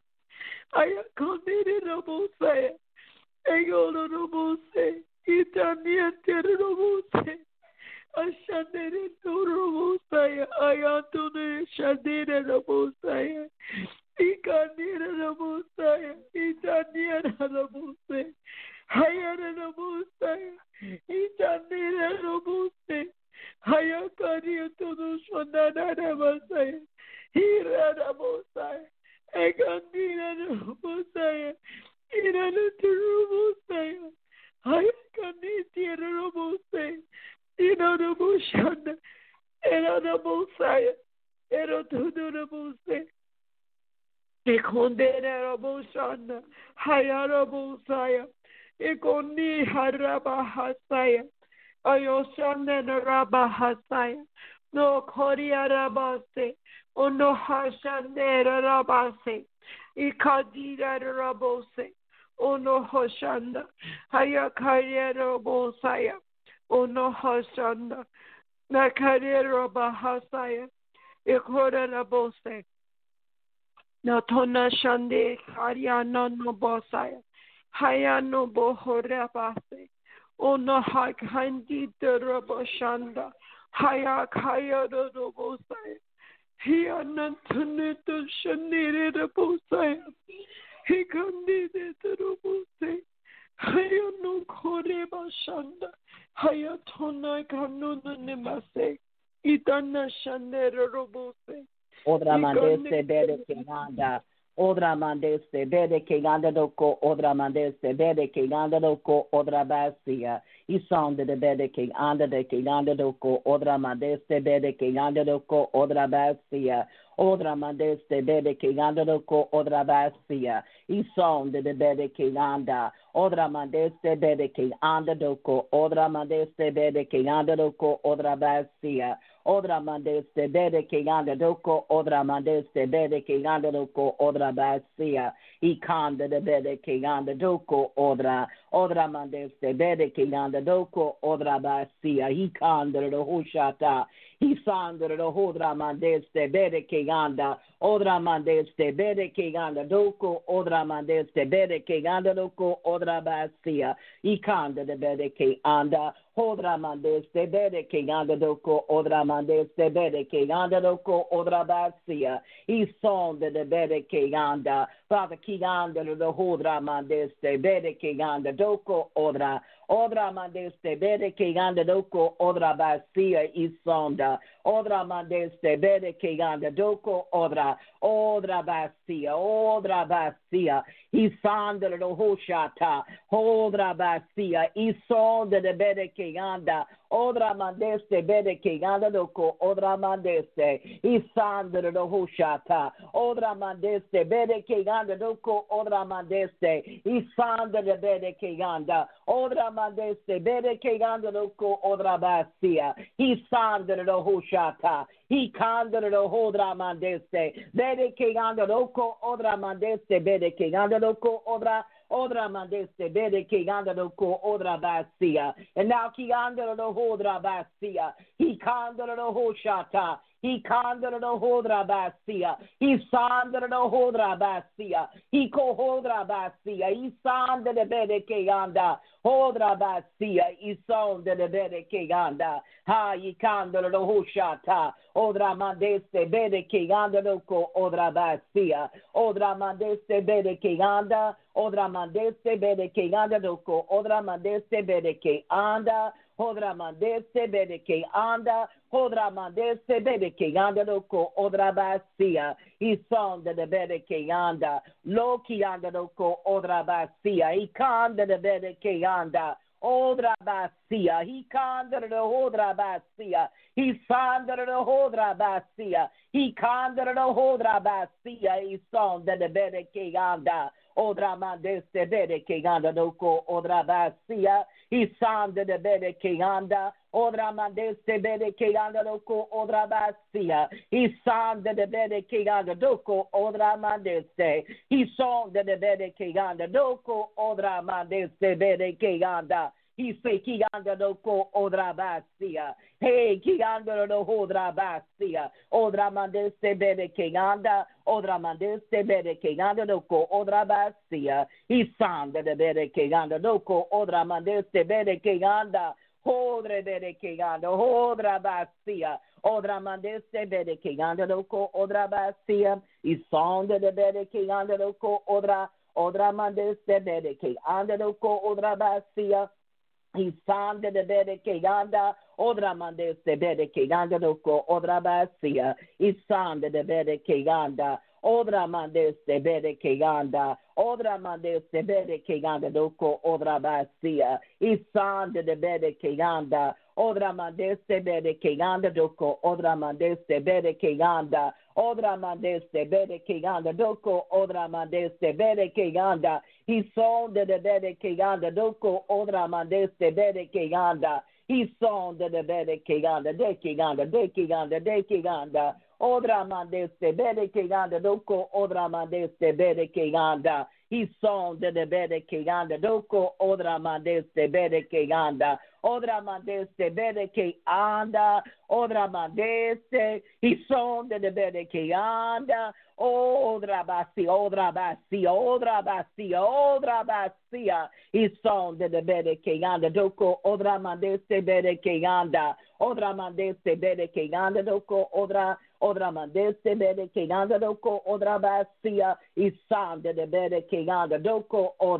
Ayakane robose. Ayolo robose. Itania tena robose. Ashandere no robose. Ayatone shandina robose. Ikanira robose. Itania robose. Hayana robose. Itanira robose. Hayakari todo shonana basaya. Hira basaya. Egandira basaya. Irana turu basaya. Hayakani tira basaya. Irana bushana. Irana basaya. Ero todo basaya. Ekondera bushana. Hayara basaya. Ekoni haraba hasaya. Ayoshane raba hasaya. No koria rabase. Ono hashane rabase. Ikadira rabose. Ono hoshanda. Hayakaria rabosaya. Ono hoshanda. Nakaria rabahasaya. Ikora rabose. Natona shande kariana no bosaya. Hayano bohorabase. Ono hakandi derabashanda. Hayakaya robosaya. Hianantuneto shanire robosaya. Hikandide robose. Hayano korebashanda. Hayatona kanuna nemase. Itana shanere robose. Otra mandese bebe kenanda. Odra mandeste bede ke ganda doko odra mandeste bede ke ganda doko odra basia. Isonde de bede ke anda de ke ganda doko odra mandeste bede ke ganda doko odra basia. Odra mandeste bede ke ganda doko odra basia. Isonde de bede ke anda. Odra mandeste bede ke anda doko odra mandeste bede ke ganda doko odra basia. Odra mandeste bede ke ganda doko odra mandeste bede ke ganda doko odra basia. Ikanda de bede ke ganda doko odra mandeste bede ke ganda doko odra basia. Ikanda de hushata. Isanda de hodra mandeste bede ke ganda odra mandeste bede ke ganda doko odra mandeste bede ke ganda doko odra basia. Ikanda de bede ke anda hodra mandeste bede ke ganda doko odra mandeste bede ke ganda doko odra basia. Isonde de bede ke ganda Father ke ganda de hodra mandeste bede ke ganda doko odra mandeste bede ke ganda doko odra basia. Isonda odra mandeste bede ke ganda doko odra basia. Isonda de hoshata odra basia. Isonda de bede ke ganda odra mandeste bede ke ganda doko odra mandeste. Isonda de hoshata odra mandeste bede ke ganda doko odra mandeste. Isonda de bede ke ganda odra mandeste bede ke ganda doko odra basia. Isonda de hoshata. He kanda de hodra mandeste bede ke ganda doko odra mandeste bede ke ganda doko odra mandeste bede ke ganda doko odra basia. And now ki ganda do hodra basia. He kanda do hoshata. He kanda do hodra basia. He sanda do hodra basia. He ko hodra basia. He sanda de bede ke ganda hodra basia. He sonda de bede ke ganda. Ha he kanda do hoshata. Odra mandeste bede ke ganda doko odra basia. Odra mandeste bede ke ganda. Odra mandeste bede ke ganda doko odra mandeste bede ke anda. Odra mandeste bede ke anda. Odra mandeste bede ke anda doko odra basia. Isonda de bede ke anda. Loki anda doko odra basia. Ikanda de bede ke anda. Odra basia. He kanda de odra basia. He sanda de hodra basia. He kanda de hodra basia. He sonda de bede ke anda. Odra mandeste bede ke anda doko odra basia. He sanda de bede ke anda. Odra mandeste bede ke anda doko odra basia. He sanda de bede ke anda doko odra mandeste. He sonda de bede ke anda doko odra mandeste bede ke anda. He say ki anda doko odra basia. Hey, ki anda do hodra basia. Odra mandeste bede ke anda. Odra mandeste bede ke anda doko odra basia. He sanda de bede ke anda doko odra mandeste bede ke anda. Hodre bede ke anda hodra basia. Odra mandeste bede ke anda doko odra basia. He sanda de bede ke anda doko odra mandeste bede ke anda doko odra basia. He sanda de bede ke anda odra mandeste bede ke anda doko odra basia. He sanda de bede ke anda odra mandeste bede ke anda odra mandeste bede ke anda doko odra basia. He sanda de bede ke anda odra mandeste bede ke anda doko odra mandeste bede ke anda odra mandeste bede ke anda doko odra mandeste bede ke anda. He sonda de bede ke anda doko odra mandeste bede ke anda. He sonda de bede ke anda de ke anda de ke anda de ke anda. Odra mandeste bede ke anda doko odra mandeste bede ke anda. He sonda de bede ke anda doko odra mandeste bede ke anda. Odra mandeste bede ke anda. Odra mandeste. He sonda de bede ke anda. Odra basia, odra basia, odra basia, odra basia. He sonda de bede ke anda doko odra mandeste bede ke anda. Odra mandeste bede ke anda doko odra mandeste bede ke anda doko odra basia. He sonda de bede ke anda doko odra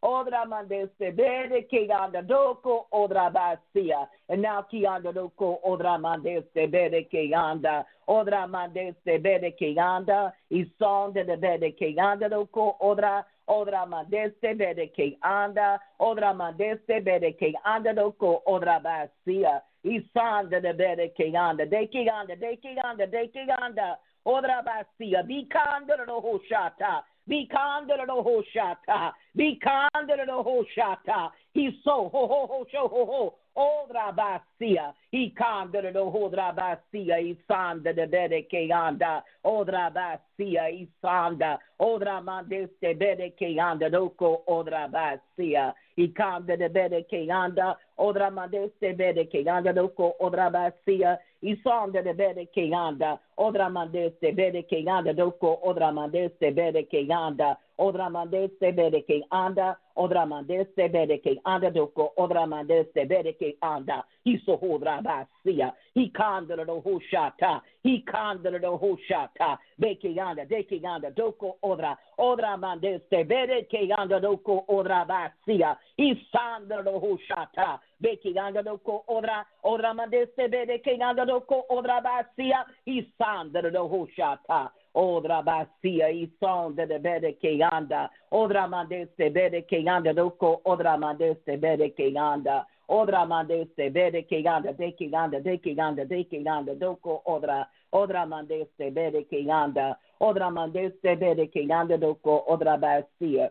Odra mandeste bede keganda doko odra basia. And now kianda doko odra mandeste bede keganda. Odra mandeste bede keganda. Isonde de bede keganda doko odra. Odra mandeste bede keganda. Odra mandeste bede keganda doko odra basia. Isonde de bede keganda. De keganda, de keganda, de keganda. Odra basia. Be kanda no hoshata. Be kanda no hoshata. Be kanda no hoshata. He's so ho sho ho. Odra basia. He kanda no hodra basia. Isanda de bede keanda. Odra basia. Isanda. Odra mandeste bede keanda. Doko odra basia. He kanda de bede keanda. Odra mandeste bede keanda. Doko odra basia. Isanda de bede keanda. Odra mandeste bede keanda. Doko odra mandeste bede keanda. Odra mandeste bede keanda. Odra mandeste bede keanda. Doko odra mandeste bede keanda. Hiso hodra basia. He kanda no hoshata. He kanda no hoshata. Bekeanda, dekeanda, doko odra. Odra mandeste bede keanda. Doko odra basia. He sanda no hoshata. Bekeanda doko odra. Odra mandeste bede keanda. Doko odra basia. He sanda no hoshata. Odra basia, isonde de bede keanda. Odra mandeste bede keanda. Doko odra mandeste bede keanda. Odra mandeste bede keanda, de keanda, de keanda, de keanda, doko odra. Odra mandeste bede keanda. Odra mandeste bede keanda, doko odra basia.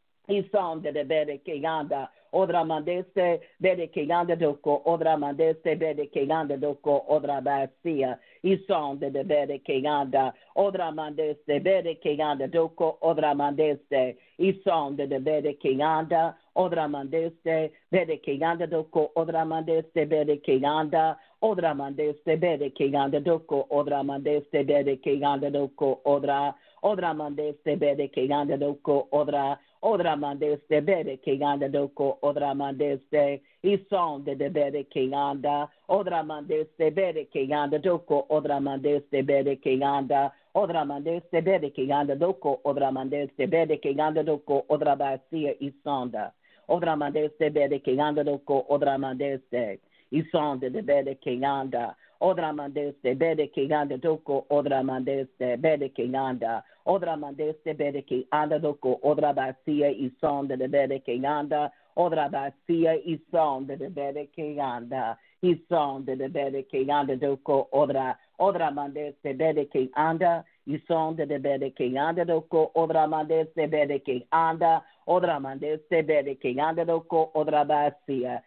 Isonde de bede keanda. Odra mandeste bede keanda doko odra mandeste bede keanda doko odra basia. Isonde de bede keanda. Odra mandeste bede keanda doko odra mandeste. Isonde de bede keanda. Odra mandeste bede keanda doko odra mandeste bede keanda. Odra mandeste bede keanda doko odra mandeste bede keanda doko odra. Odra mandeste bede keanda doko odra. Odra mandeste bede keanda doko odra mandeste. Isonde de bede keanda. Odra mandeste bede keanda doko odra mandeste bede keanda. Odra mandeste bede keanda doko odra mandeste bede keanda doko odra basia isonda. Odra mandeste bede keanda doko odra mandeste. Isonde de bede keanda. Odra mandeste bede keanda doko odra mandeste bede keanda. Odra mandeste bede keanda doko odra basia isonde de bede keanda. Odra basia isonde de bede keanda. Isonde de bede keanda doko odra. Odra mandeste bede keanda. Isonde de bede keanda doko odra mandeste bede keanda. Odra mandeste bede keanda doko odra basia.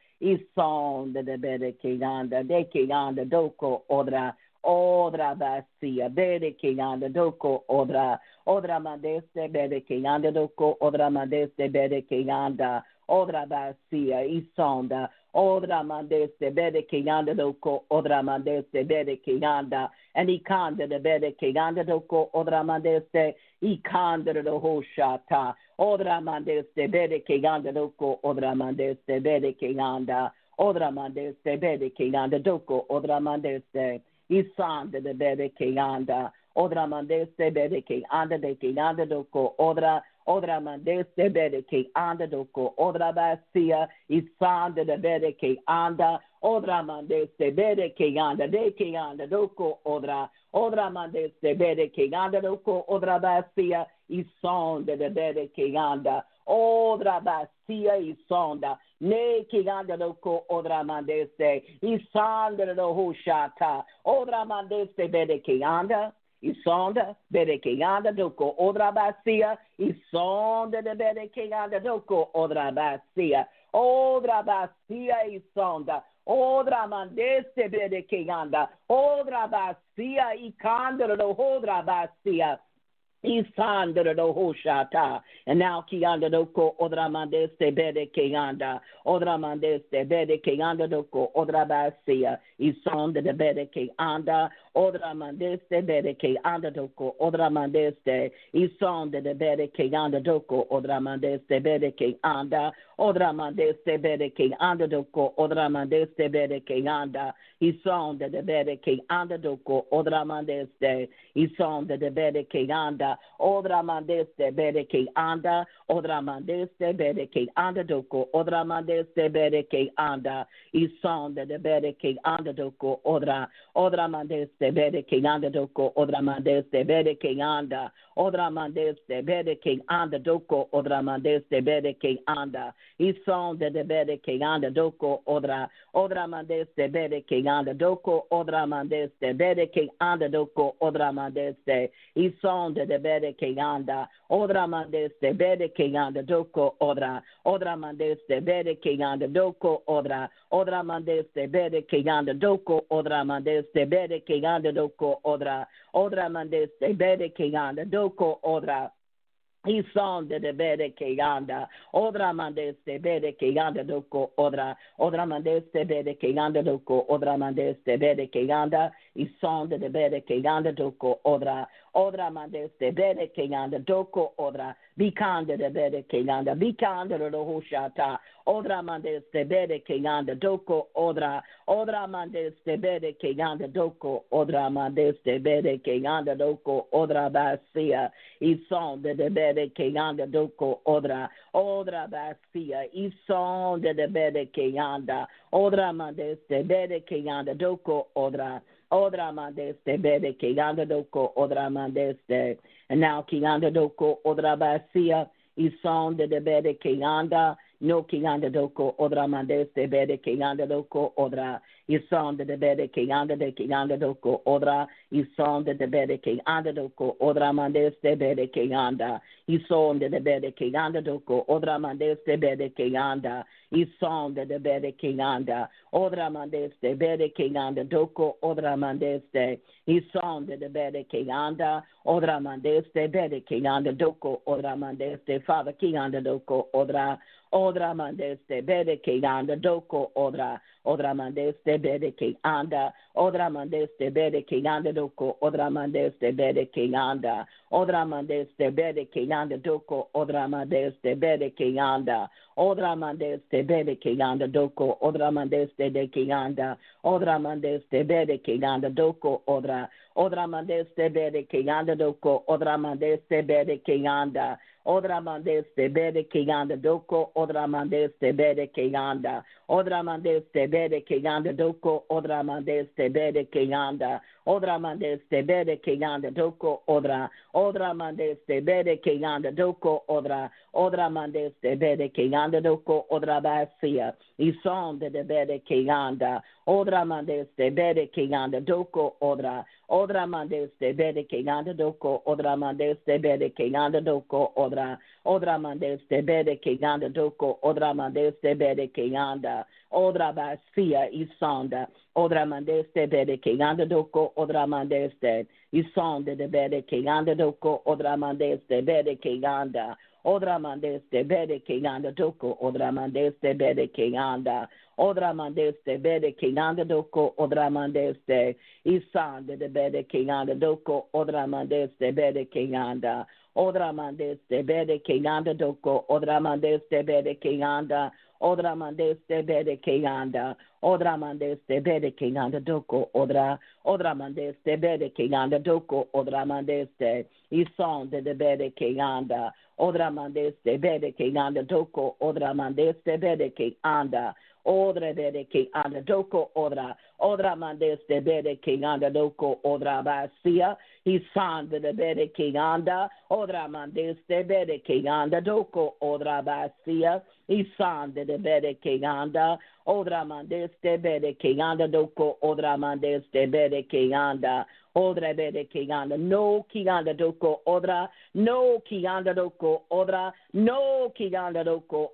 Isonde de bede keanda. De keanda doko odra. Odra basia, bede keanda doko odra. Odra mandeste bede keanda doko odra mandeste bede keanda. Odra basia, isonda. Odra mandeste bede keanda doko odra mandeste bede keanda. And ikanda de bede keanda doko odra mandeste. Ikanda de hoshata. Odra mandeste bede keanda doko odra mandeste bede keanda. Odra mandeste bede keanda doko odra mandeste. Isanda de bede keanda. Odra mandeste bede keanda de keanda doko odra. Odra mandeste bede keanda doko odra basia. Isanda de bede keanda. Odra mandeste bede keanda de keanda doko odra. Odra mandeste bede keanda doko odra basia. Isonda de bede keanda. Odra basia isonda. Ne keanda doko odra mandeste. Isonda de hoshata. Odra mandeste bede keanda. Isonda bede keanda doko odra basia. Isonda de bede keanda doko odra basia. Odra basia isonda. Odra mandeste bede keanda. Odra basia ikanda do odra basia. Isanda do hoshata. And now kianda doko odra mandeste bede keanda. Odra mandeste bede keanda doko odra basia. Isanda de bede keanda. Odra mandeste bede keanda doko odra mandeste. Isanda de bede keanda doko odra mandeste bede keanda. Odra mandeste bede keanda doko odra mandeste bede keanda. Isanda de bede keanda doko odra mandeste. Isanda de bede keanda. anda, odra mandeste bereke anda, odra mandeste bereke anda doko, odra mandeste bereke anda, isonde de bereke anda doko, odra mandeste bereke anda doko, odra mandeste bereke anda, odra mandeste bereke anda doko, odra mandeste bereke anda, isonde de bereke anda doko, odra mandeste bereke anda doko, odra mandeste bereke anda doko, odra mandeste, isonde de bereke anda, odra mandeste bereke anda doko, odra mandeste bereke anda doko, odra mandeste bereke anda doko, odra mandeste bereke anda doko, odra mandeste bereke anda doko, odra. He song de bede que anda, odra mandeste bede que anda doko, odra mandeste bede que anda doko, odra mandeste bede que anda, he song de bede que anda doko, odra mandeste bede que anda doko, odra, bicanda de bede que anda, bicanda de hoshata, odra mandeste bede que anda doko, odra mandeste bede que anda doko, odra mandeste bede que anda doko, odra basia, he song de bede que anda doko, odra basia, he song de bede que anda, odra mandeste bede que anda doko, odra mandeste bede que anda doko, odra mandeste, and now que anda doko, odra basia, he song de bede que anda, no que anda doko, odra mandeste bede que anda doko, odra, he song de bede que anda doko, odra, he song de bede que anda doko, odra mandeste bede que anda, he song de bede que anda doko, odra mandeste bede que anda, he song de bede que anda, odra mandeste bede que anda doko, odra mandeste, he song de bede que anda, odra mandeste bede que anda doko, odra mandeste, Father que anda doko, odra mandeste bede que anda doko, odra mandeste bede que anda, odra mandeste bede que anda doko, odra mandeste bede que anda, odra mandeste bede que anda doko, odra mandeste bede que anda, odra mandeste bede que anda doko, odra mandeste de que anda, odra mandeste bede que anda doko, odra mandeste bede que anda doko, odra mandeste bede que anda, odra mandeste bede que anda doko, odra mandeste bede que anda, odra mandeste bede que anda doko, odra mandeste bede que anda, odra mandeste bede que anda doko, odra mandeste bede que anda doko, odra mandeste bede que anda doko, odra basia, ison de bede que anda, odra mandeste bede que anda doko, odra mandeste bede que anda doko, odra mandeste bede que anda doko, odra mandeste bede que anda doko, odra mandeste bede que anda, odra basia isonda, odra mandeste bede que anda doko, odra mandeste isonda de bede que anda doko, odra mandeste bede que anda, odra mandeste bede que anda doko, odra mandeste bede que anda, odra mandeste bede que anda doko, odra mandeste isonda de bede que anda doko, odra mandeste bede que anda, odra mandeste bede que anda doko, odra mandeste bede que anda, odra mandeste bede que anda, odra mandeste bede que anda doko, odra mandeste bede que anda doko, odra mandeste isonda de bede que anda, odra mandeste bede que anda doko, odra mandeste bede que anda, odra bede que anda doko, odra mandeste bede que anda doko, odra basia, isonda de bede que anda, odra mandeste bede que anda doko, odra basia, isonda de bede que anda, odra mandeste bede que anda doko, odra mandeste bede que anda, odra bede que anda, no que anda doko, odra, no que anda doko, odra, no que anda doko,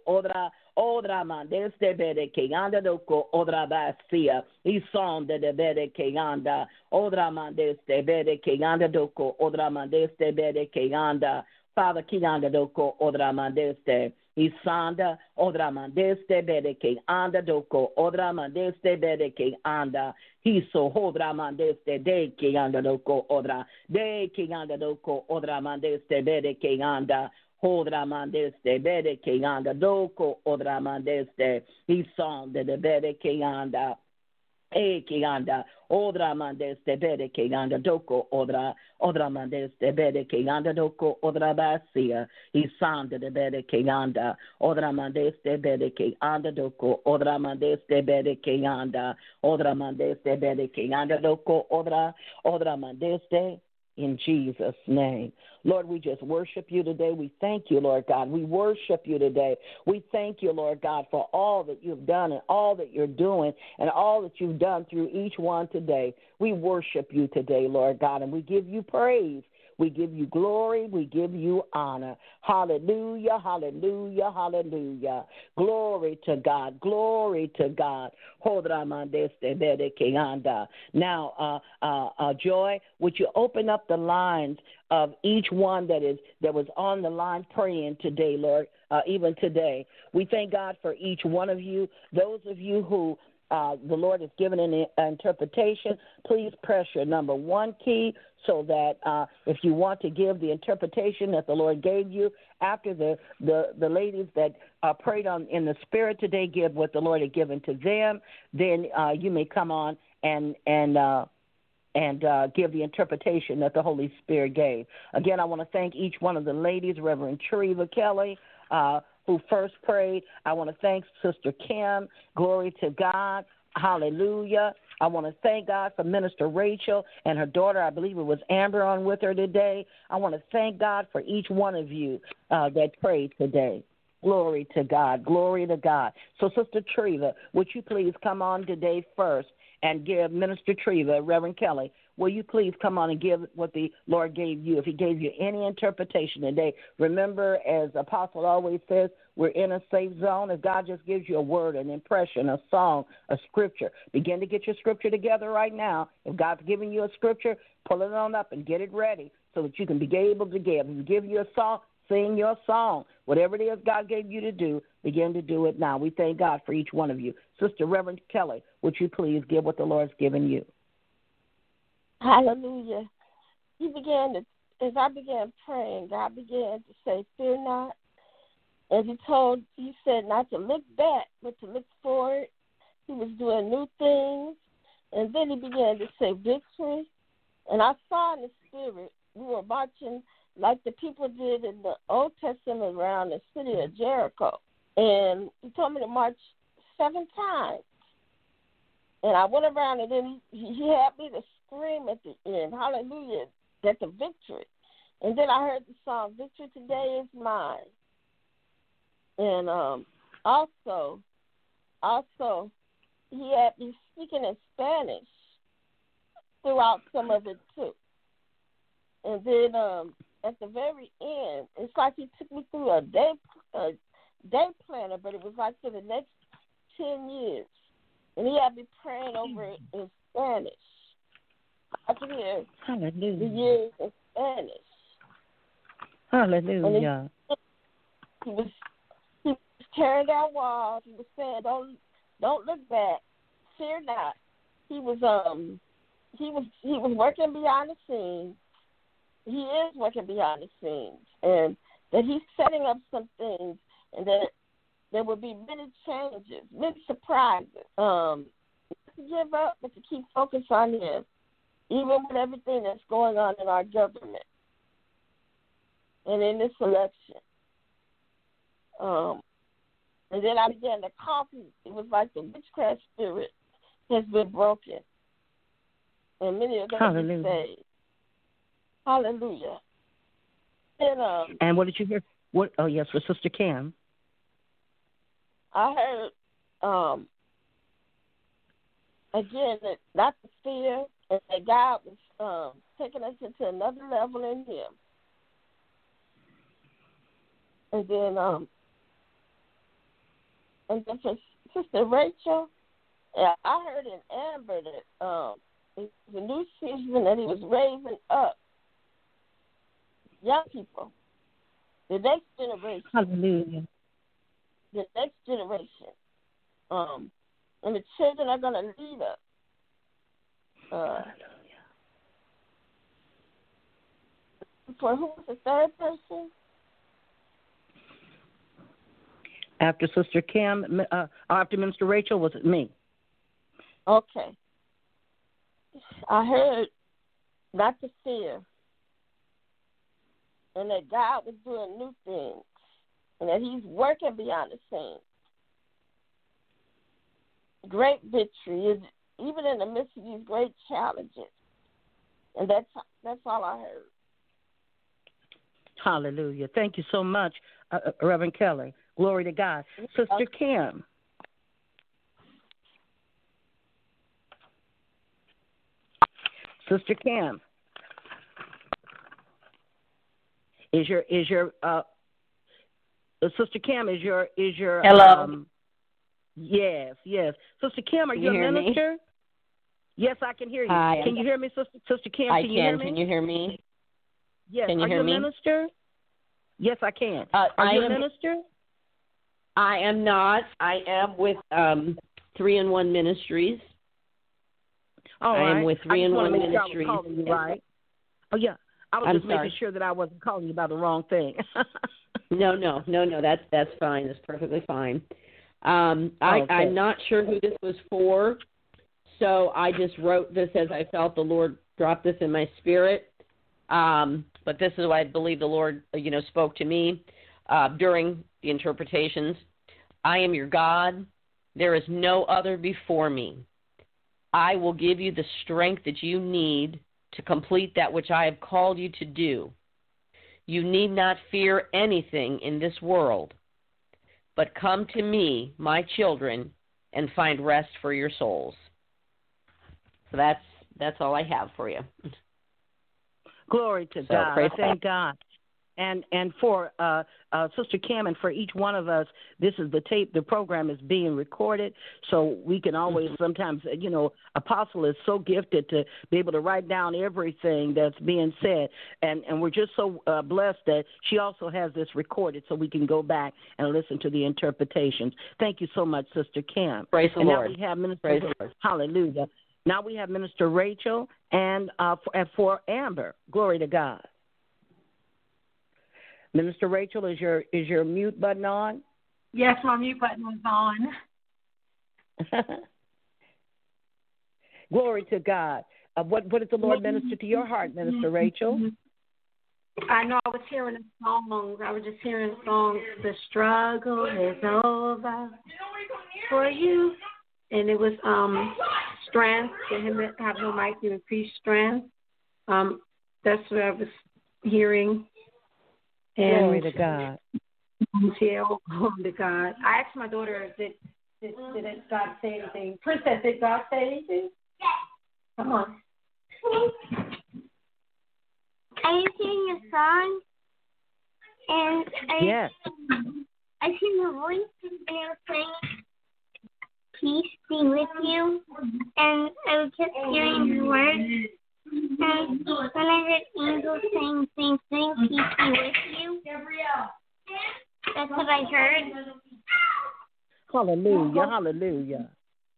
odra mandeste bede que anda doko, odra basia, isonda de bede que anda, odra mandeste bede que anda doko, odra mandeste bede que anda, Father que anda doko, odra mandeste, isanda, odra mandeste bede que anda doko, odra mandeste bede que anda, hiso odra mandeste de que anda doko, odra, de que anda doko, odra mandeste bede que anda, odra mandeste bede que anda doko, odra mandeste, isonda de bede que anda, que anda, odra mandes de bede que anda doko, odra mandes de bede que anda doko, odra basia, y sanda de bede que anda, odra mandes de bede que anda doko, odra mandes de bede que anda, odra mandes de bede que anda doko, odra mandes de. In Jesus' name. Lord, we just worship you today. We thank you, Lord God. We worship you today. We thank you, Lord God, for all that you've done and all that you're doing and all that you've done through each one today. We worship you today, Lord God, and we give you praise. We give you glory. We give you honor. Hallelujah, hallelujah, hallelujah. Glory to God. Glory to God. Now, Joy, would you open up the lines of each one that was on the line praying today, Lord, even today. We thank God for each one of you. Those of you who the Lord has given an interpretation, please press your number 1 key so that if you want to give the interpretation that the Lord gave you, after the ladies that prayed on in the Spirit today give what the Lord had given to them, then you may come on and give the interpretation that the Holy Spirit gave. Again, I want to thank each one of the ladies, Reverend Treva Kelly, who first prayed. I want to thank Sister Kim. Glory to God. Hallelujah. I want to thank God for Minister Rachel and her daughter. I believe it was Amber on with her today. I want to thank God for each one of you that prayed today. Glory to God. Glory to God. So, Sister Treva, would you please come on today first and give Minister Treva, Reverend Kelly, will you please come on and give what the Lord gave you? If he gave you any interpretation today, remember, as Apostle always says, we're in a safe zone. If God just gives you a word, an impression, a song, a scripture, begin to get your scripture together right now. If God's giving you a scripture, pull it on up and get it ready so that you can be able to give. If he gives you a song, sing your song. Whatever it is God gave you to do, begin to do it now. We thank God for each one of you. Sister Reverend Kelly, would you please give what the Lord's given you? Hallelujah. As I began praying, God began to say, fear not. And he said not to look back, but to look forward. He was doing new things. And then he began to say victory. And I saw in the spirit, we were marching like the people did in the Old Testament around the city of Jericho. And he told me to march 7 times. And I went around, and then he had me to scream at the end, hallelujah, that the victory. And then I heard the song, Victory Today Is Mine. And also, he had me speaking in Spanish throughout some of it, too. And then at the very end, it's like he took me through a day planner, but it was like for the next 10 years. And he had me praying over it in Spanish. I could hear Hallelujah. the years in Spanish. Hallelujah. He was tearing down walls. He was saying, "Don't look back. Fear not." He was working behind the scenes. He is working behind the scenes, and that he's setting up some things, and that there will be many changes, many surprises. Not to give up, but to keep focused on him, even with everything that's going on in our government and in this election. And then I began to cough. It was like the witchcraft spirit has been broken, and many are going to be saved. Hallelujah. And what did you hear? What? Oh, yes, for Sister Kim. I heard, again, that not to fear, and that God was taking us into another level in him. And then for Sister Rachel, I heard in Amber that it was a new season that he was raising up young people, the next generation. Hallelujah. The next generation. And the children are going to lead us. For who was the third person? After Sister Kim, after Minister Rachel, was it me? Okay. I heard not to fear, and that God was doing new things, and that He's working beyond the scenes. Great victory is even in the midst of these great challenges, and that's all I heard. Hallelujah. Thank you so much, Reverend Kelly. Glory to God. Sister Kim. Sister Kim. Sister Kim is your Hello. Yes. Sister Kim, are you a minister? Me? Yes, I can hear you. Hi. Can you hear me, Sister Kim? I can. You hear me? Can you hear me? Yes. Can you are hear you a me? minister? Yes, I can. Are you a minister? I am not. I am with 3-in-1 Ministries. All right. I am with 3-in-1 Ministries. I was Ministries. calling you, right? Oh, yeah. I was making sure that I wasn't calling you about the wrong thing. No. That's fine. That's perfectly fine. Okay. I'm not sure who this was for, so I just wrote this as I felt the Lord dropped this in my spirit. But this is what I believe the Lord, spoke to me during the interpretations. I am your God. There is no other before me. I will give you the strength that you need to complete that which I have called you to do. You need not fear anything in this world, but come to me, my children, and find rest for your souls. So that's all I have for you. Glory to God. Thank God. And for Sister Kim and for each one of us, this is the tape. The program is being recorded, so we can always sometimes, Apostle is so gifted to be able to write down everything that's being said. And we're just so blessed that she also has this recorded so we can go back and listen to the interpretations. Thank you so much, Sister Kim. Praise the Lord. Now we have Minister Praise the Lord. Hallelujah. Now we have Minister Rachel and for Amber. Glory to God. Minister Rachel, is your mute button on? Yes, my mute button was on. Glory to God. What did the Lord minister to your heart, Minister Rachel? I know I was hearing a song. I was just hearing a song, The Struggle is Over for You. And it was strength, for him to have no might to increase strength. That's what I was hearing. And glory to God. Yeah, glory to God. I asked my daughter, did God say anything? Princess, did God say anything? Yes. Come on. Are you singing a song? And I hear your voice and you're saying, peace be with you. And I was just hearing the words. And when I heard angels saying the same thing, peace be with you. That's what I heard. Hallelujah, hallelujah.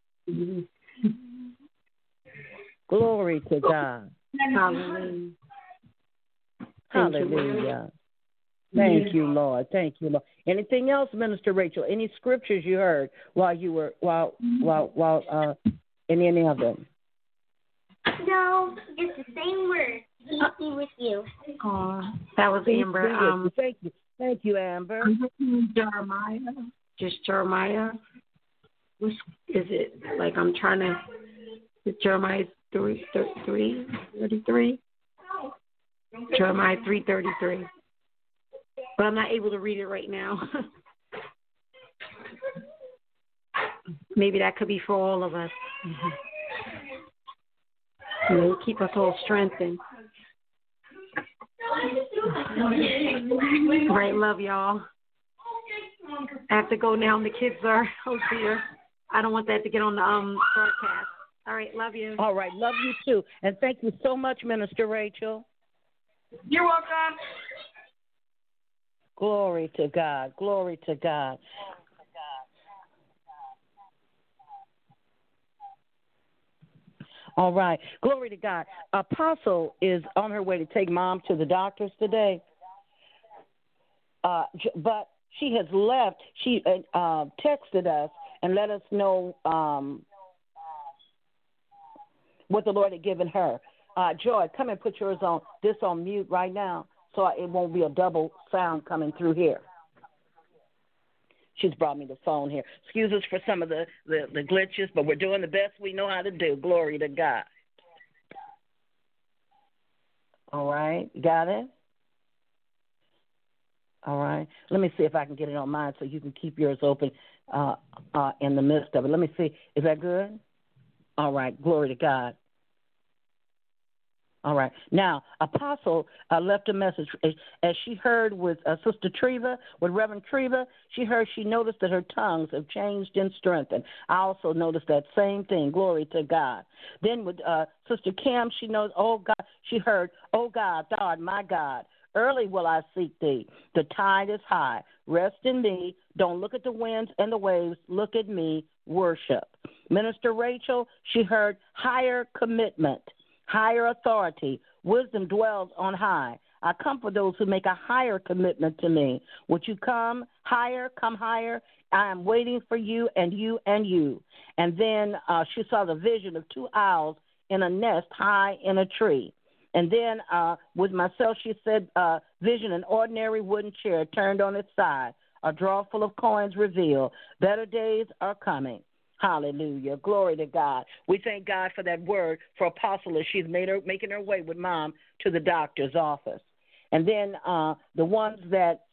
Glory to God. Hallelujah. Hallelujah. Thank you, Lord. Thank you, Lord. Anything else, Minister Rachel? Any scriptures you heard while you were in any of them? No, it's the same word. Peace be with you. Oh, that was Amber. Thank you, Amber. Jeremiah. Just Jeremiah. Which is it? Like I'm trying to. Is Jeremiah 3:33? Jeremiah 3:33. But I'm not able to read it right now. Maybe that could be for all of us. May keep us all strengthened. Right, love y'all. I have to go now. The kids are, oh dear. I don't want that to get on the broadcast. All right, love you. All right, love you too. And thank you so much, Minister Rachel. You're welcome. Glory to God. Glory to God. All right. Glory to God. Apostle is on her way to take Mom to the doctors today. But she has left. She texted us and let us know what the Lord had given her. Joy, come and put yours on mute right now so it won't be a double sound coming through here. She's brought me the phone here. Excuse us for some of the glitches, but we're doing the best we know how to do. Glory to God. All right. Got it? All right. Let me see if I can get it on mine so you can keep yours open in the midst of it. Let me see. Is that good? All right. Glory to God. All right. Now, Apostle left a message. As she heard with Sister Treva, with Reverend Treva, she noticed that her tongues have changed and strengthened. I also noticed that same thing. Glory to God. Then with Sister Kim, she knows, oh God, she heard, oh God, thou art my God. Early will I seek thee. The tide is high. Rest in me. Don't look at the winds and the waves. Look at me. Worship. Minister Rachel, she heard higher commitment. Higher authority. Wisdom dwells on high. I come for those who make a higher commitment to me. Would you come higher? Come higher. I am waiting for you and you and you. And then she saw the vision of 2 owls in a nest high in a tree. And then with myself, she said, vision, an ordinary wooden chair turned on its side. A drawer full of coins revealed. Better days are coming. Hallelujah. Glory to God. We thank God for that word for Apostle as she's making her way with Mom to the doctor's office. And then the ones that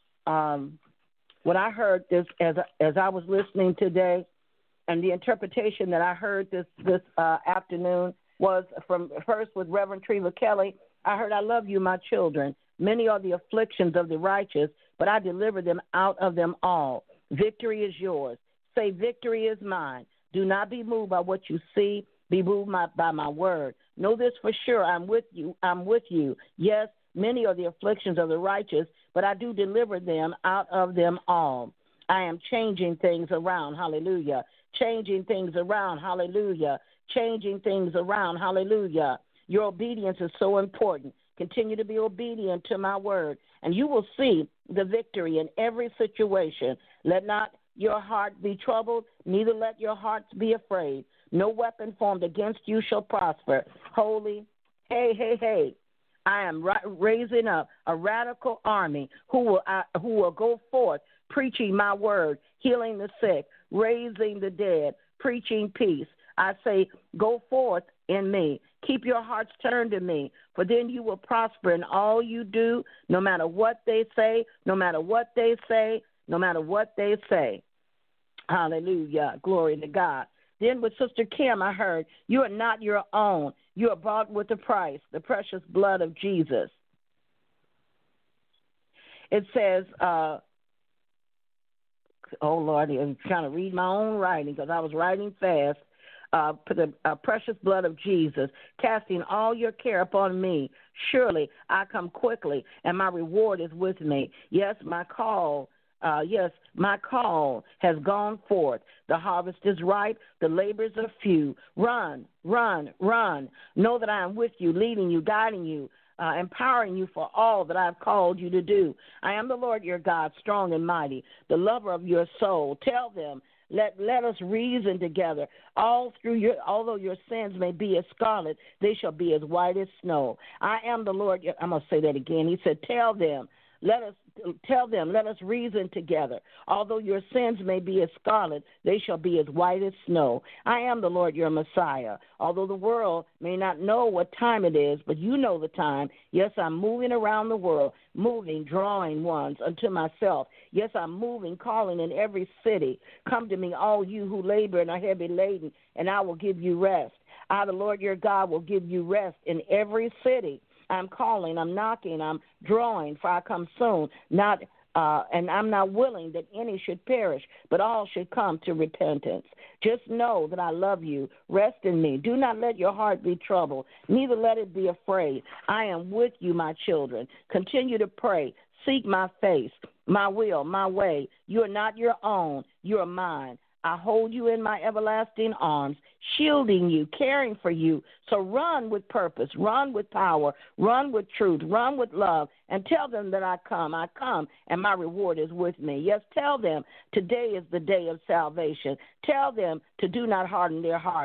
what I heard this as I was listening today, and the interpretation that I heard this afternoon was from first with Reverend Treva Kelly. I heard, I love you, my children. Many are the afflictions of the righteous, but I deliver them out of them all. Victory is yours. Say, victory is mine. Do not be moved by what you see. Be moved by my word. Know this for sure. I'm with you. I'm with you. Yes, many are the afflictions of the righteous, but I do deliver them out of them all. I am changing things around. Hallelujah. Changing things around. Hallelujah. Changing things around. Hallelujah. Your obedience is so important. Continue to be obedient to my word, and you will see the victory in every situation. Let not your heart be troubled, neither let your hearts be afraid. No weapon formed against you shall prosper. Holy, hey. I am raising up a radical army who will go forth preaching my word, healing the sick, raising the dead, preaching peace. I say, go forth in me. Keep your hearts turned to me, for then you will prosper in all you do, no matter what they say, no matter what they say, no matter what they say. Hallelujah. Glory to God. Then with Sister Kim, I heard, you are not your own. You are bought with a price, the precious blood of Jesus. It says, oh, Lord, I'm trying to read my own writing because I was writing fast. The precious blood of Jesus, casting all your care upon me. Surely I come quickly, and my reward is with me. Yes, my call has gone forth. The harvest is ripe. The labors are few. Run. Know that I am with you, leading you, guiding you, empowering you for all that I've called you to do. I am the Lord your God, strong and mighty, the lover of your soul. Tell them, let us reason together. Although your sins may be as scarlet, they shall be as white as snow. I am the Lord. I'm going to say that again. He said, tell them, let us reason together. Although your sins may be as scarlet, they shall be as white as snow. I am the Lord your Messiah. Although the world may not know what time it is, but you know the time. Yes, I'm moving around the world, drawing ones unto myself. Yes, I'm moving, calling in every city. Come to me, all you who labor and are heavy laden, and I will give you rest. I, the Lord your God, will give you rest in every city. I'm calling, I'm knocking, I'm drawing, for I come soon. And I'm not willing that any should perish, but all should come to repentance. Just know that I love you. Rest in me. Do not let your heart be troubled, neither let it be afraid. I am with you, my children. Continue to pray. Seek my face, my will, my way. You are not your own. You are mine. I hold you in my everlasting arms, shielding you, caring for you. So run with purpose, run with power, run with truth, run with love, and tell them that I come, and my reward is with me. Yes, tell them today is the day of salvation. Tell them to do not harden their hearts.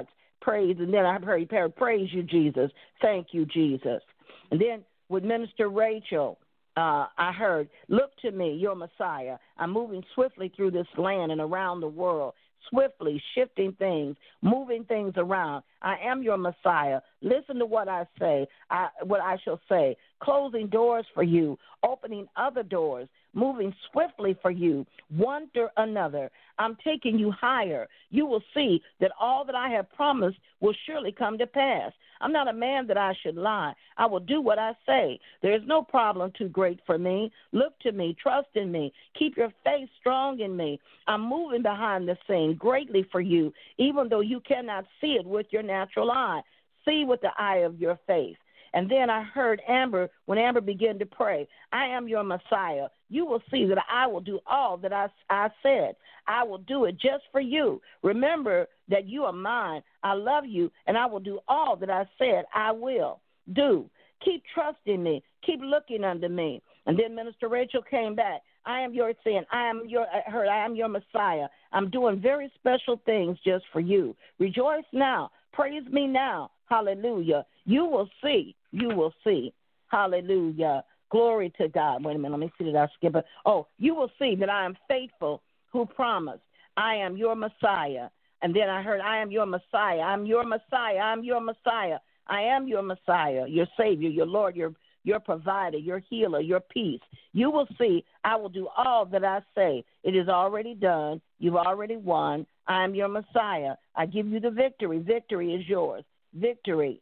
praise, and then I heard praise you, Jesus. Thank you, Jesus. And then with Minister Rachel, I heard, look to me, your Messiah. I'm moving swiftly through this land and around the world, swiftly shifting things, moving things around. I am your Messiah. Listen to what I say, what I shall say. Closing doors for you, opening other doors, moving swiftly for you, one to another. I'm taking you higher. You will see that all that I have promised will surely come to pass. I'm not a man that I should lie. I will do what I say. There is no problem too great for me. Look to me. Trust in me. Keep your faith strong in me. I'm moving behind the scene greatly for you, even though you cannot see it with your natural eye. See with the eye of your faith. And then I heard Amber, when Amber began to pray, I am your Messiah. You will see that I will do all that I said. I will do it just for you. Remember that you are mine. I love you, and I will do all that I said I will do. Keep trusting me. Keep looking unto me. And then Minister Rachel came back. I am your sin. I am your Messiah. I'm doing very special things just for you. Rejoice now. Praise me now. Hallelujah. You will see. You will see. Hallelujah. Glory to God. Wait a minute. Let me see that I skip it. Oh, you will see that I am faithful who promised. I am your Messiah. And then I heard, I am your Messiah. I'm your Messiah. I'm your Messiah. I am your Messiah, your Savior, your Lord, your provider, your healer, your peace. You will see I will do all that I say. It is already done. You've already won. I am your Messiah. I give you the victory. Victory is yours. Victory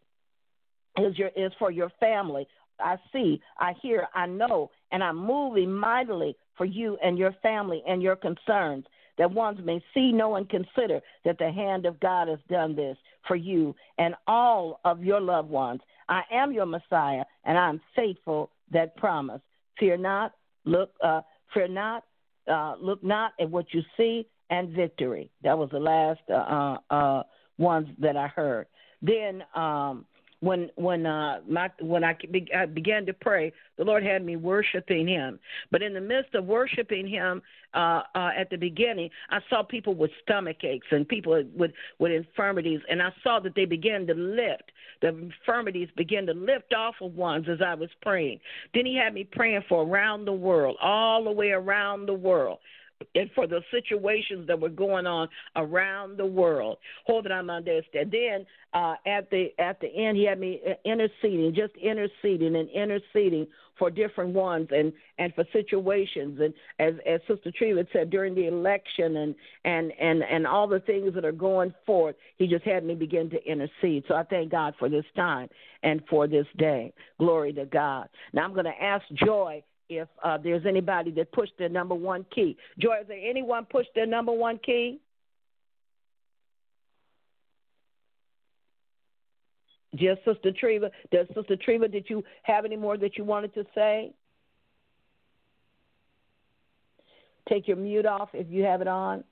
is for your family. I see, I hear, I know, and I'm moving mightily for you and your family and your concerns, that ones may see, know, and consider that the hand of God has done this for you and all of your loved ones. I am your Messiah, and I'm faithful that promise. Fear not, look not at what you see, and victory. That was the last ones that I heard. Then when I began to pray, the Lord had me worshiping Him. But in the midst of worshiping Him, at the beginning, I saw people with stomach aches and people with infirmities, and I saw that they began to lift. The infirmities began to lift off of ones as I was praying. Then He had me praying for around the world, all the way around the world, and for the situations that were going on around the world. Hold it, I'm understand. Then at the end, He had me interceding for different ones and for situations. And as Sister Treva said, during the election and all the things that are going forth, He just had me begin to intercede. So I thank God for this time and for this day. Glory to God. Now I'm going to ask Joy if there's anybody that pushed their number one key. Joy, is there anyone pushed their number one key? Just Sister Treva. Sister Treva, did you have any more that you wanted to say? Take your mute off if you have it on.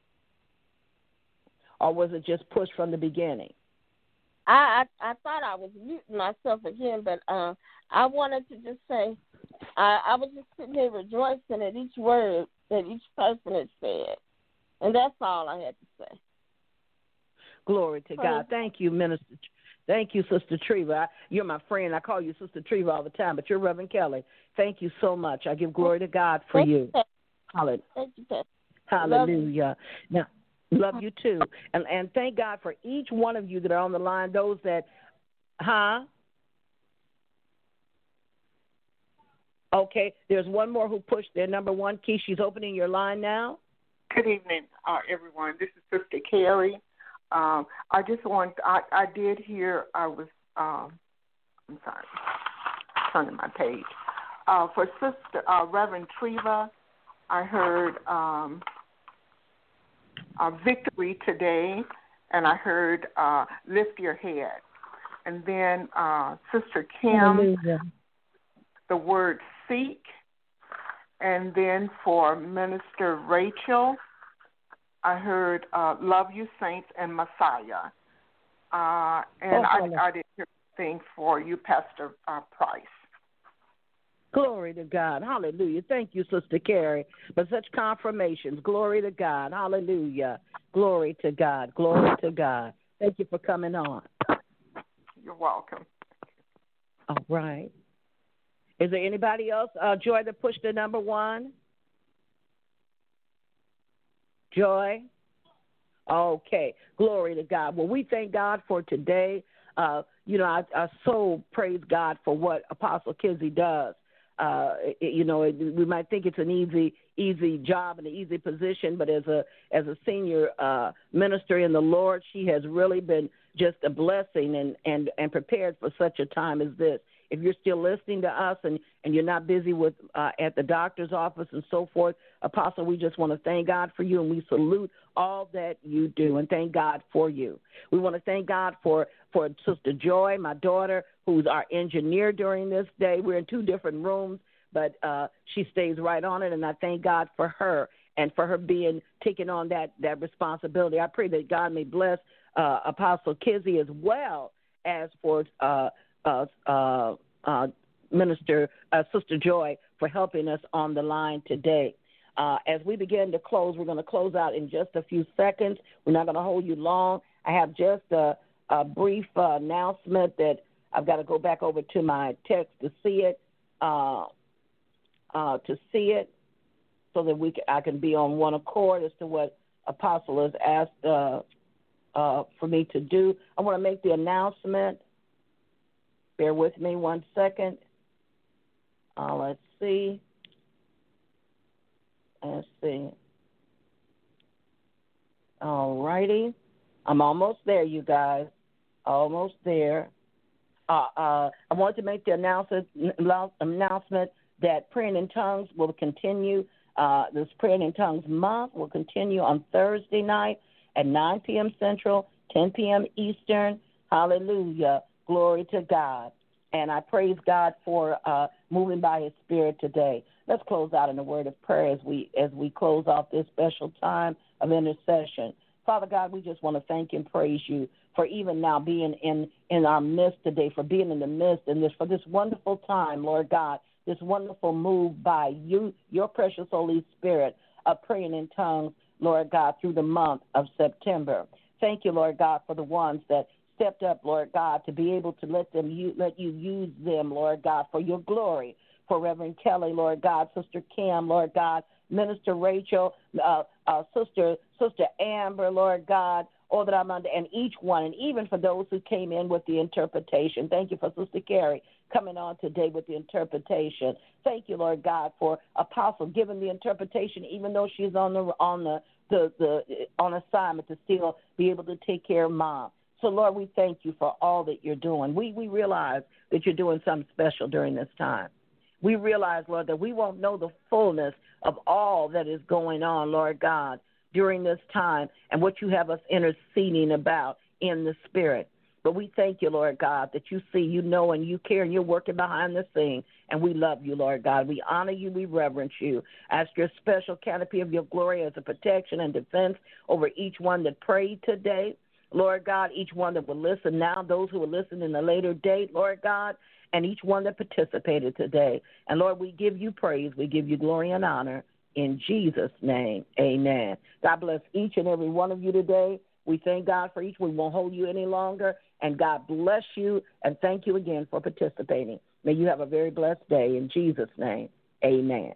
Or was it just pushed from the beginning? I thought I was muting myself again, but I wanted to just say, I was just sitting here rejoicing at each word that each person had said. And that's all I had to say. Glory to God. Thank you, Minister. Thank you, Sister Treva. You're my friend. I call you Sister Treva all the time, but you're Reverend Kelly. Thank you so much. I give glory to God for you. Hallelujah. Thank you, Hallelujah. Now, love you too. And thank God for each one of you that are on the line, those that, Okay, there's one more who pushed their number one key. She's opening your line now. Good evening, everyone. This is Sister Carrie. I did hear, I'm sorry, turning my page. For Sister Reverend Treva, I heard victory today, and I heard lift your head. And then Sister Kim, Hallelujah. The word seek. And then for Minister Rachel, I heard love you, saints, and Messiah. I didn't hear anything for you, Pastor Price. Glory to God. Hallelujah. Thank you, Sister Carrie, for such confirmations. Glory to God. Hallelujah. Glory to God. Glory to God. Thank you for coming on. You're welcome. All right. Is there anybody else, Joy, that pushed the number 1? Joy? Okay. Glory to God. Well, we thank God for today. I so praise God for what Apostle Kizzy does. We might think it's an easy job and an easy position, but as a senior minister in the Lord, she has really been just a blessing and prepared for such a time as this. If you're still listening to us and you're not busy with at the doctor's office and so forth, Apostle, we just want to thank God for you, and we salute all that you do and thank God for you. We want to thank God for Sister Joy, my daughter, who's our engineer during this day. We're in 2 different rooms, but she stays right on it, and I thank God for her and for her taking on that responsibility. I pray that God may bless Apostle Kizzy as well as for Minister Sister Joy for helping us on the line today. As we begin to close, we're going to close out in just a few seconds. We're not going to hold you long. I have just a brief announcement that I've got to go back over to my text to see it, so that I can be on one accord as to what Apostle has asked for me to do. I want to make the announcement. Bear with me 1 second. Let's see. All righty. I'm almost there, you guys. Almost there. I want to make the announcement that Praying in Tongues will continue. This Praying in Tongues month will continue on Thursday night at 9 p.m. Central, 10 p.m. Eastern. Hallelujah. Glory to God. And I praise God for moving by His Spirit today. Let's close out in a word of prayer as we close off this special time of intercession. Father God, we just want to thank and praise you for even now being in our midst today, for being in the midst and for this wonderful time, Lord God, this wonderful move by you, your precious Holy Spirit, of praying in tongues, Lord God, through the month of September. Thank you, Lord God, for the ones that stepped up, Lord God, to be able to let you use them, Lord God, for your glory. For Reverend Kelly, Lord God, Sister Kim, Lord God, Minister Rachel, Sister Amber, Lord God, all that I'm under, and each one, and even for those who came in with the interpretation. Thank you for Sister Carrie coming on today with the interpretation. Thank you, Lord God, for Apostle giving the interpretation, even though she's on assignment to still be able to take care of Mom. So, Lord, we thank you for all that you're doing. We realize that you're doing something special during this time. We realize, Lord, that we won't know the fullness of all that is going on, Lord God, during this time and what you have us interceding about in the Spirit. But we thank you, Lord God, that you see, you know, and you care, and you're working behind the scene. And we love you, Lord God. We honor you. We reverence you. Ask your special canopy of your glory as a protection and defense over each one that prayed today. Lord God, each one that will listen now, those who will listen in a later date, Lord God, and each one that participated today. And, Lord, we give you praise. We give you glory and honor. In Jesus' name, amen. God bless each and every one of you today. We thank God for each. We won't hold you any longer. And God bless you, and thank you again for participating. May you have a very blessed day. In Jesus' name, amen.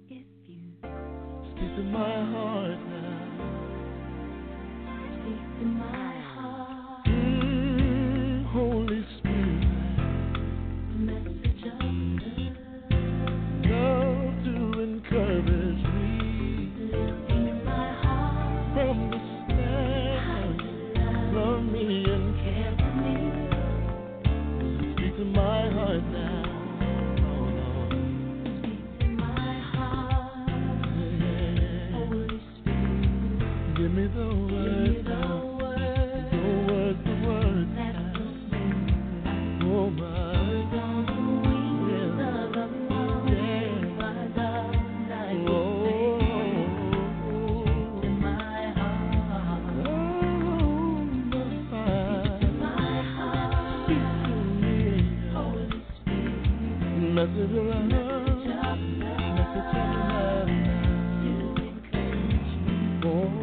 Speak to my heart now. Speak to my heart. Holy Spirit, message of love to encourage me. In my heart, from the stand, love me and care for me. Speak to my heart now. Give me the words, the words, oh my God, in my heart, speak to me, Holy Spirit, message of love, message of love, to encourage me, oh.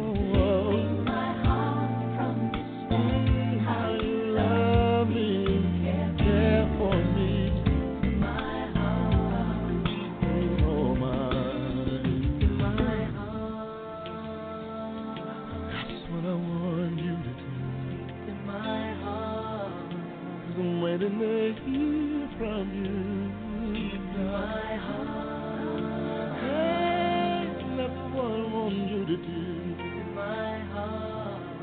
Waiting to hear from you. My heart. Hey, that's what I want you to do. My heart.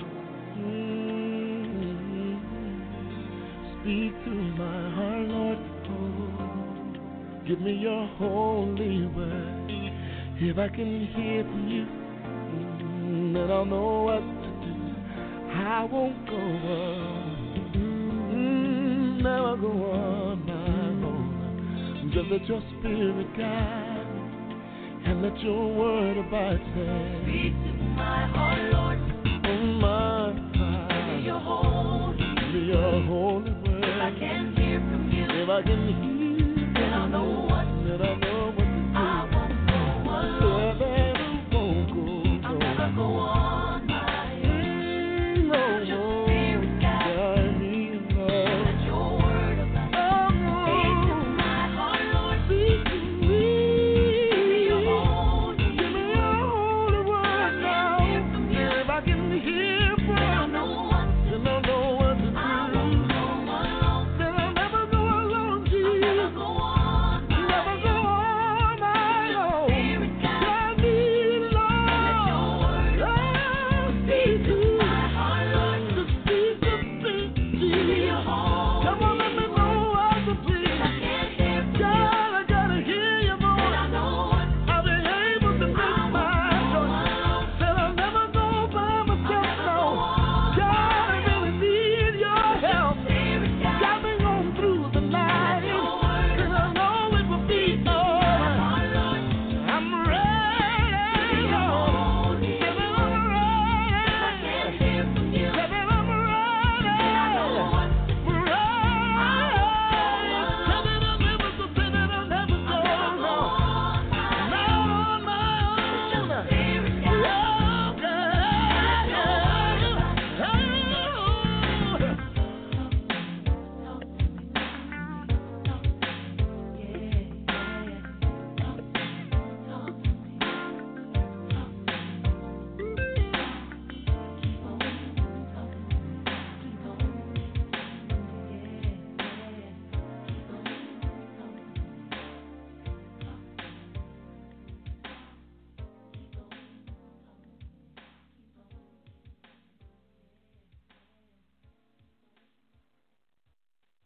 Speak to my heart, Lord. Oh, give me your holy word. If I can hear from you, then I'll know what to do. I won't go on. Never go on my own. Just let your spirit guide me, and let your word abide there. Speak to my heart, Lord. Oh my heart. Give me your holy word. If I can hear from you, then I'll know what